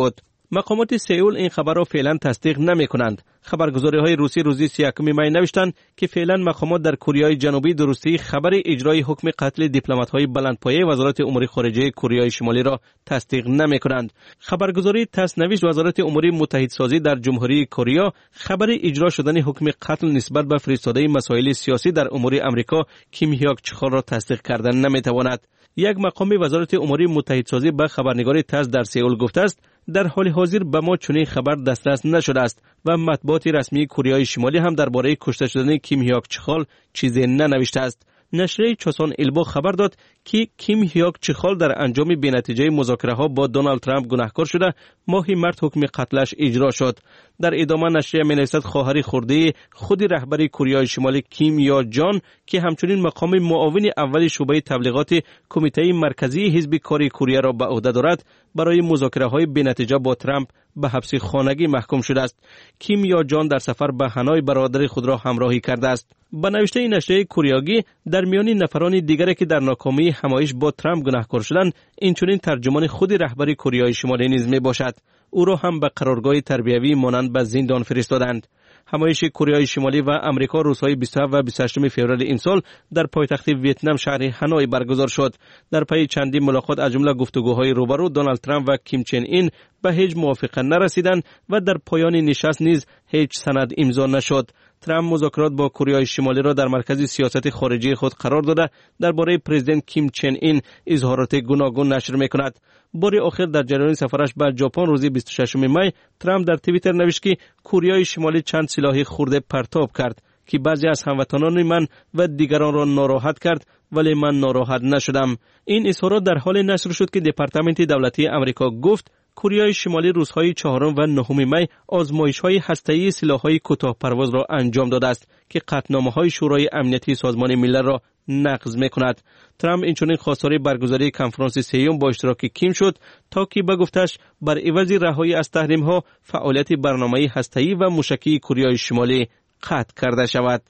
مقامات سئول این خبر را فعلا تصدیق نمی‌کنند. خبرگزاری‌های روسی روز 31 می نوشتند که فعلا مقامات در کره جنوبی درستی خبر اجرای حکم قتل دیپلمات‌های بلندپایه وزارت امور خارجه کره شمالی را تصدیق نمی‌کنند. خبرگزاری تاس نوشت وزارت امور متحدسازی در جمهوری کره خبر اجرا شدن حکم قتل نسبت به فرستاده مسائل سیاسی در امور آمریکا کیم هیاک چخال را تصدیق کردن نمی‌تواند. یک مقام وزارت امور متحدسازی به خبرنگار تاس در سئول گفته است در حال حاضر به ما چنین خبر دسترس نشده است و مطبوعات رسمی کره شمالی هم درباره کشته شدن کیم هیاک چخال چیزی ننوشته است. نشریه چوسان ایلبو خبر داد که کیم هیاک چخال در انجام بی‌نتیجه مذاکره‌ها با دونالد ترامپ گناهکار شده ماه مارس حکم قتلش اجرا شد. در ادامه نشریه می‌نویسد خواهر خرده خود رهبر کره شمالی کیم یا جان که همچنین مقام معاون اول شعبه تبلیغات کمیته مرکزی حزب کار کره را به عهده دارد برای مذاکره‌های بی‌نتیجه با ترامپ به حبس خانگی محکوم شده است. کیم یا جان در سفر به هانوی برادر خود را همراهی کرده است. با نوشته این نشریه کریاگی در میان نفران دیگری که در ناکامی همایش با ترامپ گناهکار شدند اینچنین ترجمان خود رهبر کره شمالی نیز میباشد. او را هم به قرارگاه تربیوی مانند به زندان فرستادند. همایش کره شمالی و آمریکا روزهای 27 و 28 فوریه این سال در پایتخت ویتنام شهر هانوی برگزار شد. در پی چندین ملاقات از جمله گفتگوهای روبرو دونالد ترامپ و کیم چن این به هیچ موافقت نرسیدند و در پایان نشست نیز هیچ سند امضا نشد. ترامپ مذاکرات با کره شمالی را در مرکز سیاست خارجی خود قرار داده درباره پرزیدنت کیم چن این اظهارات گوناگون نشر می‌کند. بار آخر در جریان سفرش به ژاپن روز 26 می ترامپ در توییتر نوشت که کره شمالی چند سلاح خرد پرتاب کرد که بعضی از هموطنان من و دیگران را ناراحت کرد ولی من ناراحت نشدم. این اظهارات در حال نشر شد که دپارتمنت دولتی آمریکا گفت کره شمالی روزهای 4 و 9 می آزمایش‌های هسته‌ای سلاح‌های کوتاه پرواز را انجام داده است که قطعنامه‌های شورای امنیتی سازمان ملل را نقض می‌کند. ترامپ اینچنین خواستار برگزاری کنفرانس سیوم با اشتراک کیم شد تا که به گفتش بر عوض رهایی از تحریم‌ها فعالیت برنامه هسته‌ای و موشکی کره شمالی قطع کرده شود.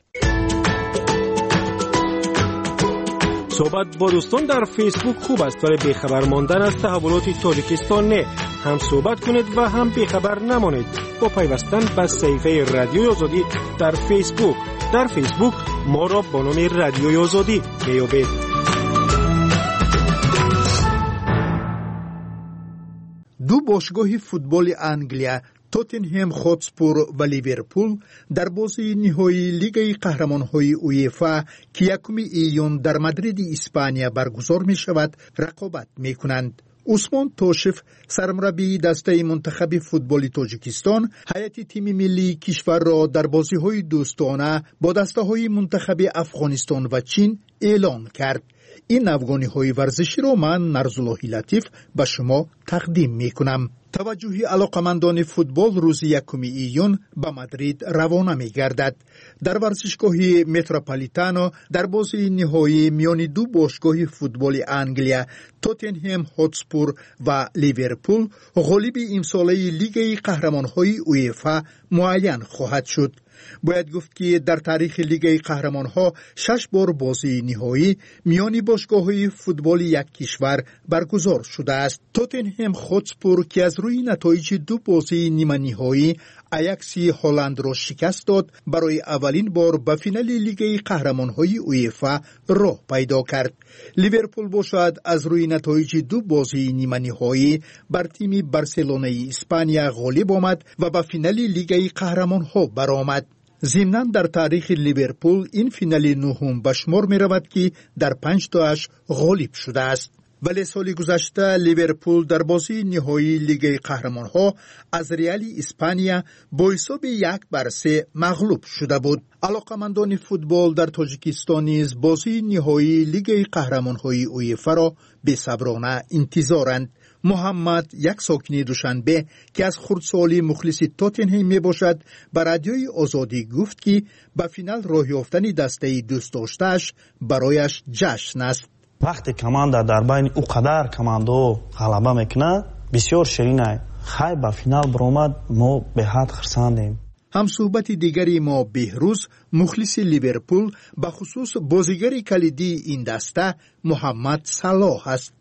صحبت با دوستان در فیسبوک خوب است ولی بیخبر ماندن از تحولات تاجیکستان نه. هم صحبت کنید و هم بیخبر نمانید با پیوستن به صفحه رادیوی آزادی در فیسبوک. در فیسبوک ما را با نام رادیوی آزادی میابید.
دو باشگاه فوتبال انگلیا توتنهم هاتسپور و لیورپول در بازی نهایی لیگ قهرمان‌های اویفا که 1 ایون در مادرید اسپانیا برگزار می‌شود رقابت می‌کنند. عثمان توشف سرمربی دسته منتخب فوتبال تاجیکستان هیئت تیم ملی کشور را در بازی‌های دوستانه با دسته‌های منتخب افغانستان و چین اعلام کرد. این افغانی‌های ورزشی را من نرزالله لطیف به شما تقدیم می‌کنم. توجه علاقمندان فوتبال روز 1 ایون به مادرید روانه می‌گردد. در ورزشگاه متروپولیتانو در بازی نهایی میان دو باشگاه فوتبال انگلیا توتنهم هاتسپور و لیورپول غالب امساله لیگ قهرمان‌های اویفا معین خواهد شد. باید گفت که در تاریخ لیگ قهرمان‌ها 6 بار بازی نهایی میان باشگاه‌های فوتبال یک کشور برگزار شده است. توتنهم هاتسپور که از روی نتایج دو بازی نیمه نهایی آیاکس هلند را شکست داد برای اولین بار به فینال لیگ قهرمان‌های اویفا راه پیدا کرد. لیورپول باشد از روی نتایج دو بازی نیمه نهایی بر تیم بارسلونای اسپانیا غالب آمد و به فینال لیگ قهرمان‌ها برآمد. ضمناً در تاریخ لیورپول این فینال نهم به شمار می رود که در 5 تاش غالب شده است. ولی سال گذشته لیورپول در بازی نهایی لیگ قهرمان‌ها از ریال اسپانیا با حساب 1-3 مغلوب شده بود. علاقمندان فوتبال در تاجیکستان نیز بازی نهایی لیگ قهرمان‌های اویفا را بی‌صبرانه انتظارند. محمد یک ساکن دوشنبه که از خردسالی مخلص توتنهم می باشد به رادیوی آزادی گفت که به فینال راه یافتن دسته دوست داشته‌اش برایش جشن است.
وقتی کماندا در بین او قدر کماندو غلبه میکنه بسیار شیرینه. خیر به فینال برآمد ما به حد خرسندیم.
هم صحبت دیگری ما بهروز مخلص لیورپول به خصوص بازیگر کلیدی این دسته محمد صلاح است.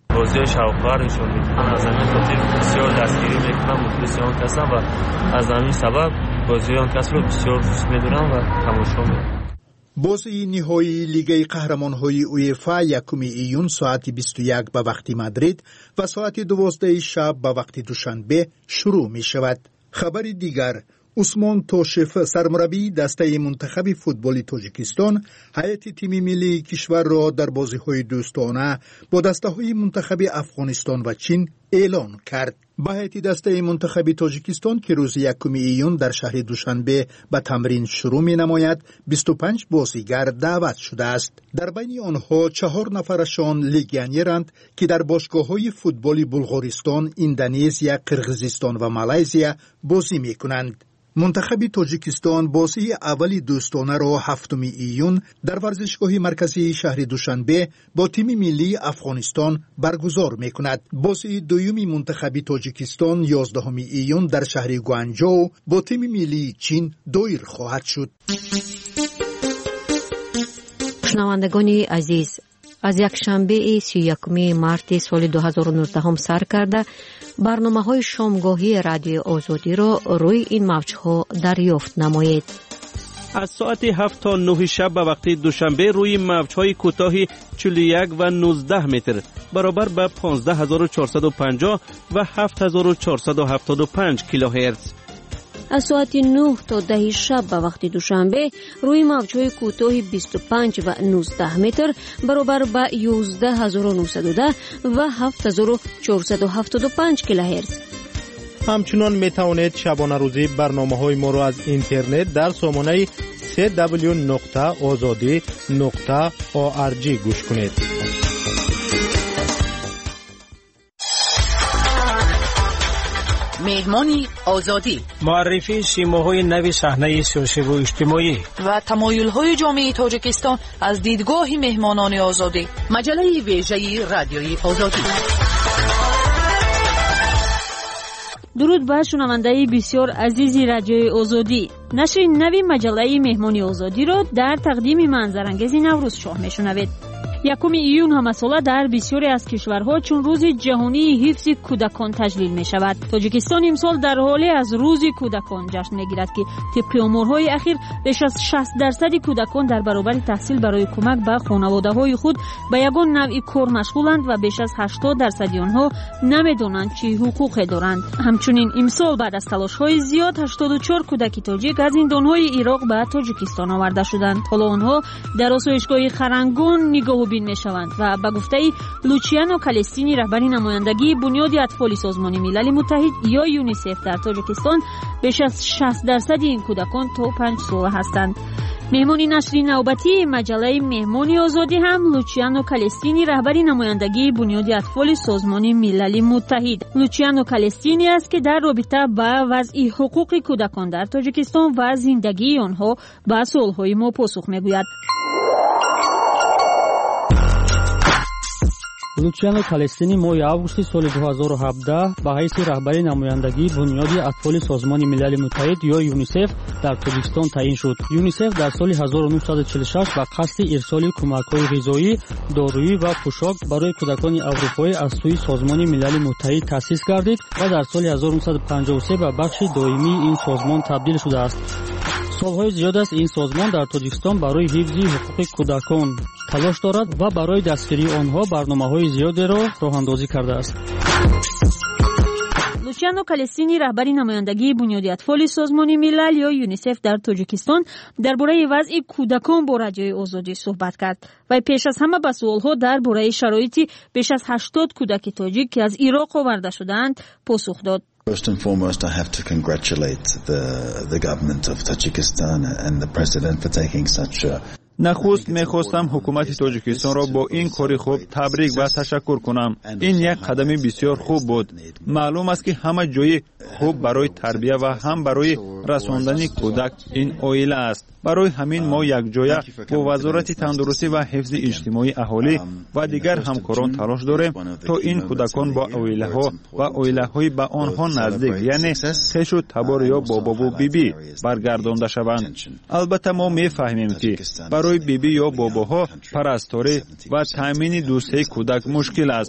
بازی شوق‌آور نشون میدن. از همین خاطر بسیار دستگیری میکنم مخلص آن کسم و از همین سبب بازی آن کس رو بسیار دوست میدارم و تماشا میکنم.
بازی نهایی لیگ قهرمان‌های اویفا 1 ایون ساعت 21 به وقت مادرید و ساعت 12 شب به وقت دوشنبه شروع می شود. خبر دیگر، عثمان توشف سرمربی دسته منتخب فوتبال تاجیکستان هیئت تیم ملی کشور را در بازی‌های دوستانه با دسته‌های منتخب افغانستان و چین اعلان کرد. به هیئت دسته منتخب تاجیکستان که روز 1 ایون در شهر دوشنبه به تمرین شروع می‌نماید 25 بازیگر دعوت شده است. در بین آنها 4 نفرشان لیگیونرند که در باشگاه‌های فوتبال بلغارستان، اندونزیا، قرقیزستان و مالزیا بازی می‌کنند. منتخب تاجیکستان بازی اولی دوستانه را 7 ایون در ورزشگاه مرکزی شهر دوشنبه با تیم ملی افغانستان برگزار می‌کند. بازی دومی منتخب تاجیکستان 11 ایون در شهر گوانجو با تیم ملی چین دایر خواهد شد.
شنوندگان عزیز، از یکشنبه 31 مارت سال 2019 سر کرده برنامه‌های شامگاهی رادیو آزادی را روی این موج‌ها دریافت نمایید.
از ساعت 7 تا 9 شب به وقت دوشنبه روی موج‌های کوتاه 41 و 19 متر برابر به 15450 و 7475 کیلوهرتز.
از ساعت 9 تا 10 شب به وقت دوشنبه روی موج‌های کوتاه 25 و 19 متر برابر به 11910 و 7475 کیلوهرتز.
همچنان می توانید شبانه روزی برنامه‌های ما را از اینترنت در سامانه www.azadi.org گوش کنید.
مهمانی آزادی،
معرفی سیماهای نوی صحنه سیاسی و اجتماعی
و تمایل‌های جامعه تاجیکستان از دیدگاه مهمانان آزادی. مجله ویژه رادیوی آزادی.
درود بر شنونده بسیار عزیزی رادیوی آزادی. نشر نوی مجله مهمانی آزادی را در تقدیم منظرانگیز نوروز شاه میشنوید. 1 ایون همساله در بسیاری از کشورها چون روز جهانی حفظ کودکان تجلیل می شود. تاجیکستان امسال در حال از روز کودکان جشن می گیرد که طبق امورهای اخیر بیش از 60% کودکان در برابر تحصیل برای کمک به خانواده های خود به یگان نوع کار مشغولند و بیش از 80% آنها نمیدانند چه حقوقی دارند. همچنین امسال بعد از تلاش های زیاد 84 کودک تاجیک از زندانهای عراق به تاجیکستان آورده شدند. حالا آنها در آسایشگاه خرنگون نگاه بین می شوند و به گفته لوچیانو کالستینی رهبر نمایندگی بنیاد اطفال سازمان ملل متحد یا یونیسف در تاجیکستان بیش از 60% این کودکان تا 5 ساله هستند. مهمانی نشری نوبتی مجله مهمانی آزادی هم لوچیانو کالستینی رهبر نمایندگی بنیاد اطفال سازمان ملل متحد. لوچیانو کالستینی است که در رابطه با وضع حقوق کودکان در تاجیکستان و زندگی آنها به سوالهای ما پاسخ میگوید.
لوچیانو کالستینی ماه августи соли 2017 ба ҳайси раҳбари намояндагии бунёди атфоли созмони милали муттаҳид ё юнисеф дар тоҷикистон таъин шуд. юнисеф дар соли 1946 ба қасди ирсоли кӯмакҳои ғизоӣ, доруӣ ва пӯшок барои кӯдакони аврупоӣ аз сӯи созмони милали муттаҳид таъсис гардид ва дар соли 1953 ба бахши доимии ин созмон табдил шудааст. солҳои зиёд аст ин созмон дар тоҷикистон барои ҳифзи ҳуқуқи кӯдакон талош дорад ва барои дастгирии онҳо барномаҳои зиёдеро роҳандозӣ кардааст.
лучиано калестини раҳбари намояндагии бунёди атфоли созмони милал ё юнисеф дар тоҷикистон дар бораи вазъи кӯдакон бо радиои озодӣ суҳбат кард. вай пеш аз ҳама ба суолҳо дар бораи шароити беш аз 80 кӯдаки тоҷик ки аз ироқ оварда шудаанд посух дод.
First and foremost, I have to congratulate the government of Tajikistan and the president for taking such
نخست میخواستم حکومت تاجیکستان را با این کار خوب تبریک و تشکر کنم. این یک قدم بسیار خوب بود. معلوم است که همه جای خوب برای تربیت و هم برای رساندن کودک این عائله است. برای همین ما یک جای با وزارت تندرستی و حفظ اجتماعی اهالی و دیگر همکاران تلاش داریم تا این کودکان با عائله ها و عائله های به آنها نزدیک یعنی خویش و تبار یا بابا و بیبی برگردانده شوند. البته ما میفهمیم که برای بیبی یا باباها پرستاری و تامین دوستی کودک مشکل است.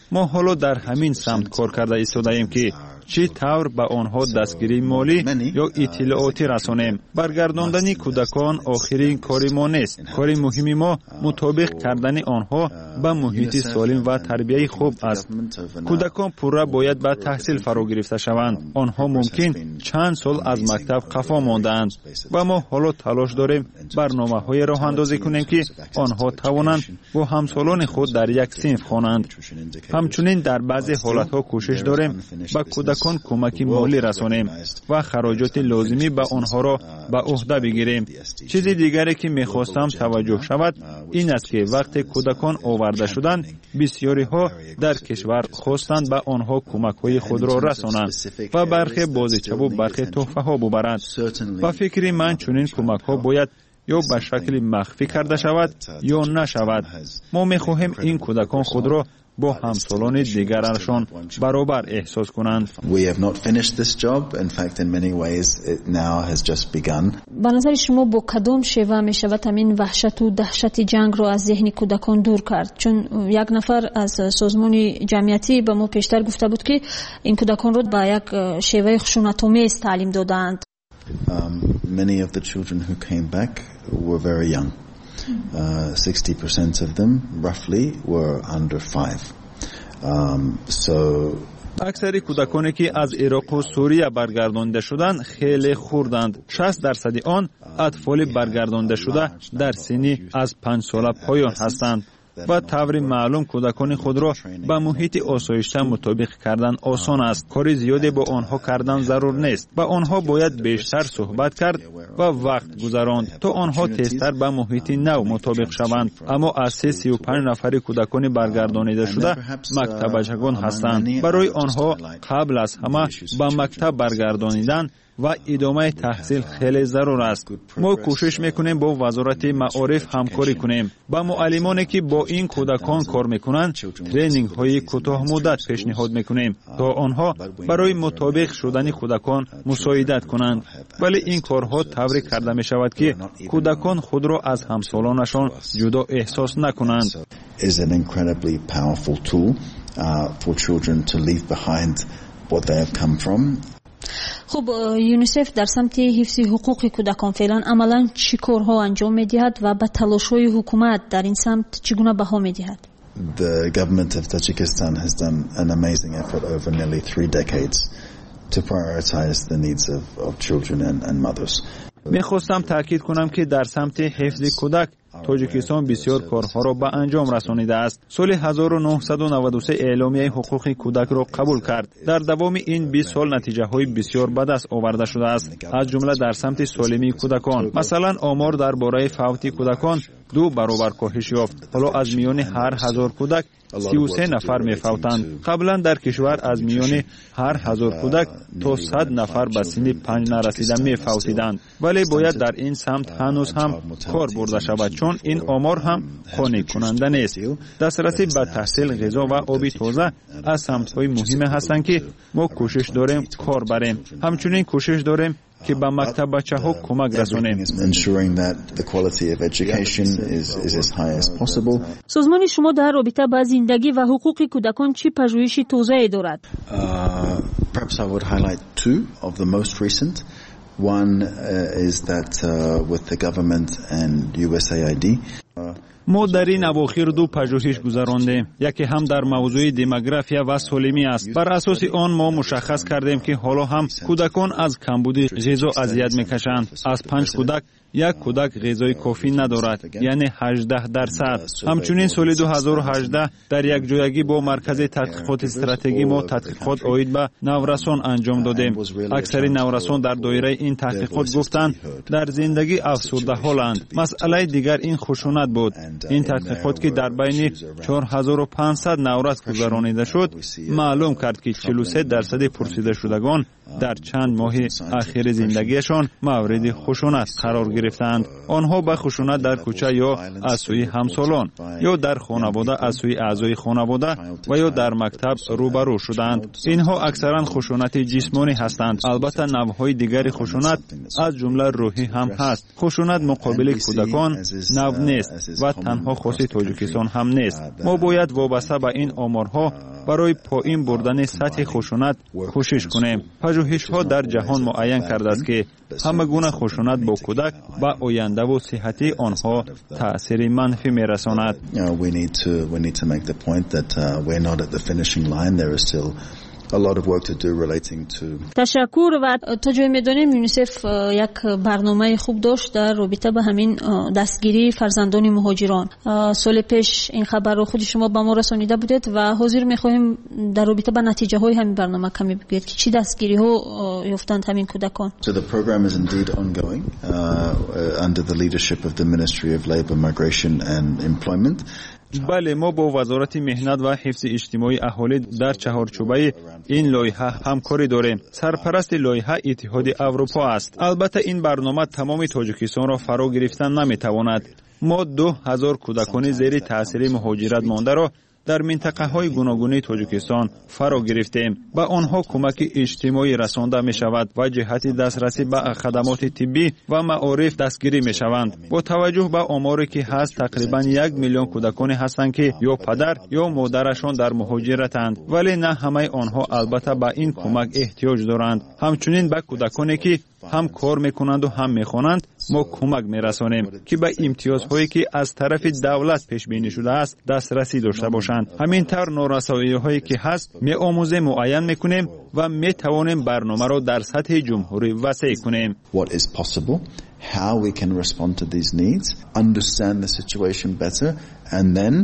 ما حالا در همین سمت کار کرده ایستاده‌ایم که چی طور به آنها دستگیری مالی یا اطلاعاتی رسانیم. برگرداندن کودکان آخرین کار ما نیست. کار مهمی ما مطابق کردن آنها به محیط سالم و تربیت خوب است. کودکان پورا باید به تحصیل فرا گرفته شوند. آنها ممکن چند سال از مکتب خفا ماندند و ما حالا تلاش داریم برنامه‌های راه اندازی کنیم که آنها توانند با همسالان خود در یک صنف خوانند. همچنین در بعضی حالت‌ها کوشش داریم به کودکان کمک مالی رسانیم و خراجات لازمی به آنها را به عهده بگیریم. چیز دیگری که می‌خواستم توجه شود این است که وقتی کودکان آورده شدند بسیاری ها در کشور خواستند به آنها کمک‌های خود را رسانند و برخی بازیچه و برخی تحفه ها ببرند. و فکر من چنین کمک‌ها باید یا به شکل مخفی کرده شود یا نشود. ما می‌خواهیم این کودکان خود را با همسالان دیگرشان برابر احساس کنند.
به نظر شما با کدام شیوه می شود همین وحشت و دهشت جنگ را از ذهن کودکان دور کرد؟ چون یک نفر از سازمان جمعیتی به ما پیشتر گفته بود که این کودکان را به یک شیوه خشونت‌آمیز تعلیم دادند.
Many of the children who came back were very young. 60% of them roughly were under 5.
اکثر کودکانی که از عراق و سوریه برگردانده شدند خیلی خردند. 60% آن اطفال برگردانده شده در سنی از 5 ساله پایان هستند. و طور معلوم کودکان خود را به محیط آسایشته مطابق کردن آسان است. کار زیادی با آنها کردن ضرور نیست. با آنها باید بیشتر صحبت کرد و وقت گذراند تا آنها تیزتر به محیط نو مطابق شوند. اما از 35 نفر کودکان برگردانیده شده مکتبچگان هستند. برای آنها قبل از همه به مکتب برگردانیدن و ادامه تحصیل خیلی ضرور است. ما کوشش میکنیم با وزارت معارف همکاری کنیم. با معلمانی که با این کودکان کار میکنند ترینینگ های کوتاه مدت پیشنهاد میکنیم تا آنها برای مطابق شدن کودکان مساعدت کنند. ولی این کارها طوری کرده می شود که کودکان خود را از همسالانشان جدا احساس نکنند.
Is an incredibly powerful tool for children to leave behind what they have come from.
خب یونیسف در سمت حفظ حقوق کودکان فعلا عملا چی کارها انجام می‌دهد و به تلاش‌های حکومت در این سمت چگونه بها می‌دهد؟
The government of Tajikistan has done an amazing effort over nearly 3 decades to prioritize the needs of children and mothers.
میخواستم تاکید کنم که در سمت حفظ کودک تاجیکستان بسیار کارها را به انجام رسانیده است. سال 1993 اعلامیه حقوق کودک را قبول کرد. در دوام این 20 سال نتیجه های بسیار به دست آورده شده است. از جمله در سمت سالمی کودکان. مثلا آمار درباره فوت کودکان 2 برابر کاهش یافت. حالا از میان هر 1000 کودک 33 نفر میفوتند. قبلا در کشور از میان هر 1000 کودک تا 100 نفر به سن 5 نرسیده میفوتیدند. ولی باید در این سمت هنوز هم کار برده شود، چون این آمار هم قانع کننده نیست. دسترسی به تحصیل، غذا و آب تازه از سمت‌های مهم هستند که ما کوشش داریم کار بریم. همچنین کوشش داریم که به مکتب بچه‌ها کمک رسانیم.
سازمان شما در رابطه با زندگی و حقوق کودکان چه پژوهش توسعه دارد؟
Perhaps I would highlight 2 of the most recent. One is that with the government and USAID.
ما در این اواخر 2 پژوهش گذراندیم. یکی هم در موضوع دموگرافیا و سالمی است. بر اساس آن ما مشخص کردیم که حالا هم کودکان از کمبود غذا اذیت میکشند. از 5 کودک 1 کودک غذای کافی ندارد، یعنی 18%. همچنین سال 2018 در یک جایگی با مرکز تحقیقات استراتژی ما تحقیقات عاید به نورسان انجام دادیم. اکثر نورسان در دایره این تحقیقات گفتند در زندگی افسرده حالند. مسئله دیگر این خشونت بود. این تحقیقات که در بین 4500 نورس گذرانیده شد معلوم کرد که 43% پرسیده شدگان در چند ماه اخیر زندگیشان مورد خشونت قرار گرفتند. آنها به خشونت در کوچه یا از سوی همسالان یا در خانواده از سوی اعضای خانواده و یا در مکتب روبرو شدند. اینها اکثرا خشونت جسمانی هستند. البته نوع‌های دیگری خشونت از جمله روحی هم هست. خشونت مقابل کودکان نو نیست و تنها خاص تاجیکستان هم نیست. ما باید وابسته به این آمارها برای پایین بردن سطح خشونت کوشش کنیم. پژوهش‌ها در جهان معین کرده است که همه گونه خشونت با کودک به آینده و صحتی آنها تأثیر منفی می‌رساند.
تشکر. و تا جای میدانیم یونیسف یک برنامه خوب داشت در رابطه به همین دستگیری فرزندان مهاجران. سال پیش این خبر رو خود شما به ما رسانیده بودید و حاضر می‌خواهیم در رابطه به نتیجه های همین برنامه کمی بگویید که چی دستگیری ها یافتند همین کودکان.
So the program is indeed ongoing under the leadership of the Ministry of Labour, Migration and Employment.
بله، ما با وزارت مهنت و حفظ اجتماعی اهالی در چهارچوبه این لایحه همکاری داریم. سرپرست لایحه اتحاد اروپا است. البته این برنامه تمام تاجیکستان را فرا گرفتن نمیتواند. ما 2000 کودکان زیر تاثیر مهاجرت مانده را در منطقه های گوناگون تاجیکستان فرا گرفتیم. با آنها کمک اجتماعی رسانده می شود و جهت دسترسی به خدمات طبی و معارف دستگیری می شوند. با توجه به آماری که هست تقریبا 1 میلیون کودکانی هستند که یا پدر یا مادرشان در مهاجرتند، ولی نه همه آنها البته به این کمک احتیاج دارند. همچنین به کودکانی که هم کار میکنند و هم میخوانند ما کمک میرسانیم که به امتیازهایی که از طرف دولت پیش بینی شده است دسترسی داشته باشند. همینطور نارسایی‌هایی که هست میآموزیم، معین میکنیم و میتوانیم برنامه را در سطح جمهوری وسیع کنیم.
What is possible, how we can respond to these needs, understand the situation better, and then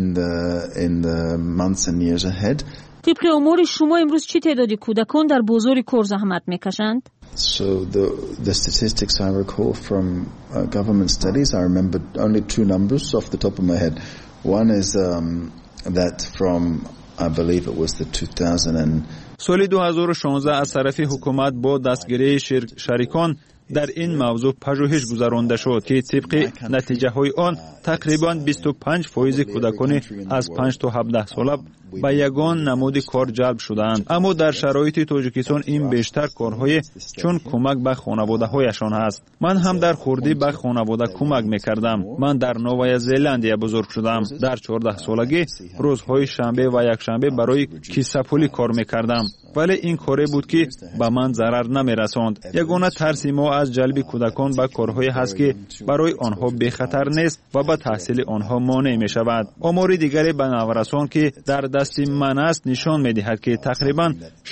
in the months and years ahead.
طبق امور شما امروز چی تعدادی کودکان در بازار کار زحمت میکشند؟
So the statistics I recall from government studies, I remember only 2 numbers off the top of my head. One is that from, I believe it was the 2000
سال 2016 از طرف حکومت با دستگیری شریکان در این موضوع پژوهش گذرانده شد که طبق نتیجه های آن تقریبا 25% کودکان از 5 تا 17 ساله به یگان نمود کار جلب شدند. اما در شرایط تاجیکستان این بیشتر کارهای چون کمک به خانواده هایشان است. من هم در خوردی به خانواده کمک میکردم. من در نوآ زلندیا بزرگ شدم. در 14 سالگی روزهای شنبه و یکشنبه برای کیسه پولی کار میکردم، ولی این کاری بود که به من ضرر نمیرساند. یگانه ترس ما از جلب کودکان به کارهایی هست که برای آنها بی خطر نیست و به تحصیل آنها مانع می شود. آمار دیگری به نورسان که در دست من است نشان می دهد که تقریبا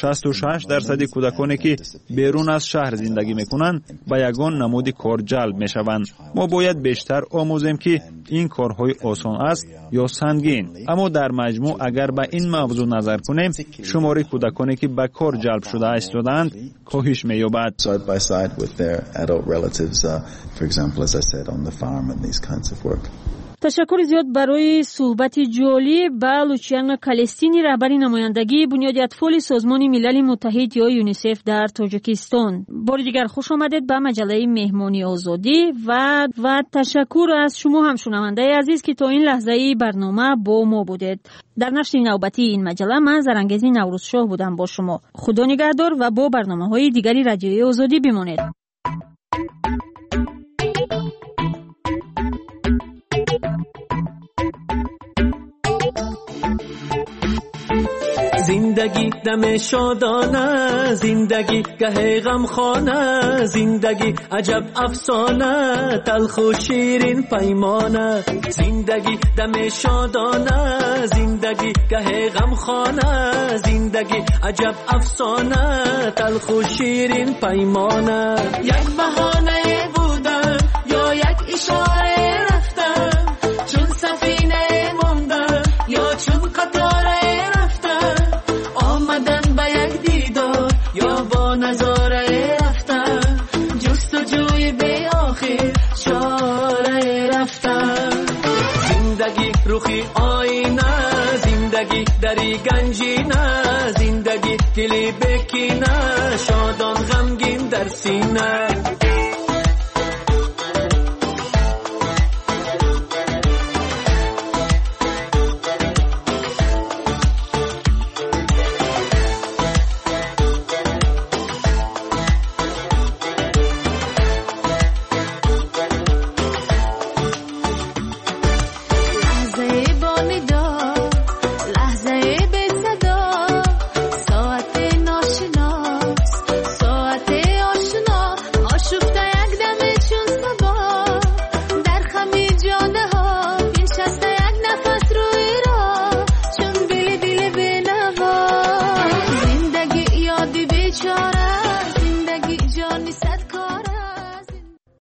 66% کودکانی که بیرون از شهر زندگی می کنند به یگان نمود کار جلب می شوند. ما باید بیشتر آموزیم که این کارهای آسان است یا سنگین، اما در مجموع اگر به این موضوع نظر کنیم شمار کودکانی که به کار جلب شده ایستادند کاهش می‌یابد.
Side by side with their adult relatives, for example, as I said, on the farm and these kinds of work.
تشکر زیاد برای صحبت جالب با لوچیان کالستینی، رهبر نمایندگی بنیاد اطفال سازمان ملل متحد یا یونیسف در تاجیکستان. بار دیگر خوش آمدید به مجله مهمانی آزادی و تشکر از شما هم شنونده عزیز که تا این لحظه برنامه با ما بودید. در نشر نوبتی این مجله من زرنگزی نوروزشاه بودم با شما. خدا نگهدار و با برنامه‌های دیگری رادیوی آزادی بمانید.
زندگی دم شادانه، زندگی گه غمخانه، زندگی عجب افسانه، تلخ و شیرین پیمانه. زندگی دم شادانه، زندگی گه غمخانه، زندگی عجب افسانه، تلخ و شیرین پیمانه. یک بهانه بودن یا یک اشاره رفتن، چون سفینه موندن یا چون قطاره یا با نظاره رفتن، جستجوی بی آخر چاره رفتن. زندگی روخی آینه، زندگی دری گنجینه، زندگی دلی بکینه شادان غمگین در سینه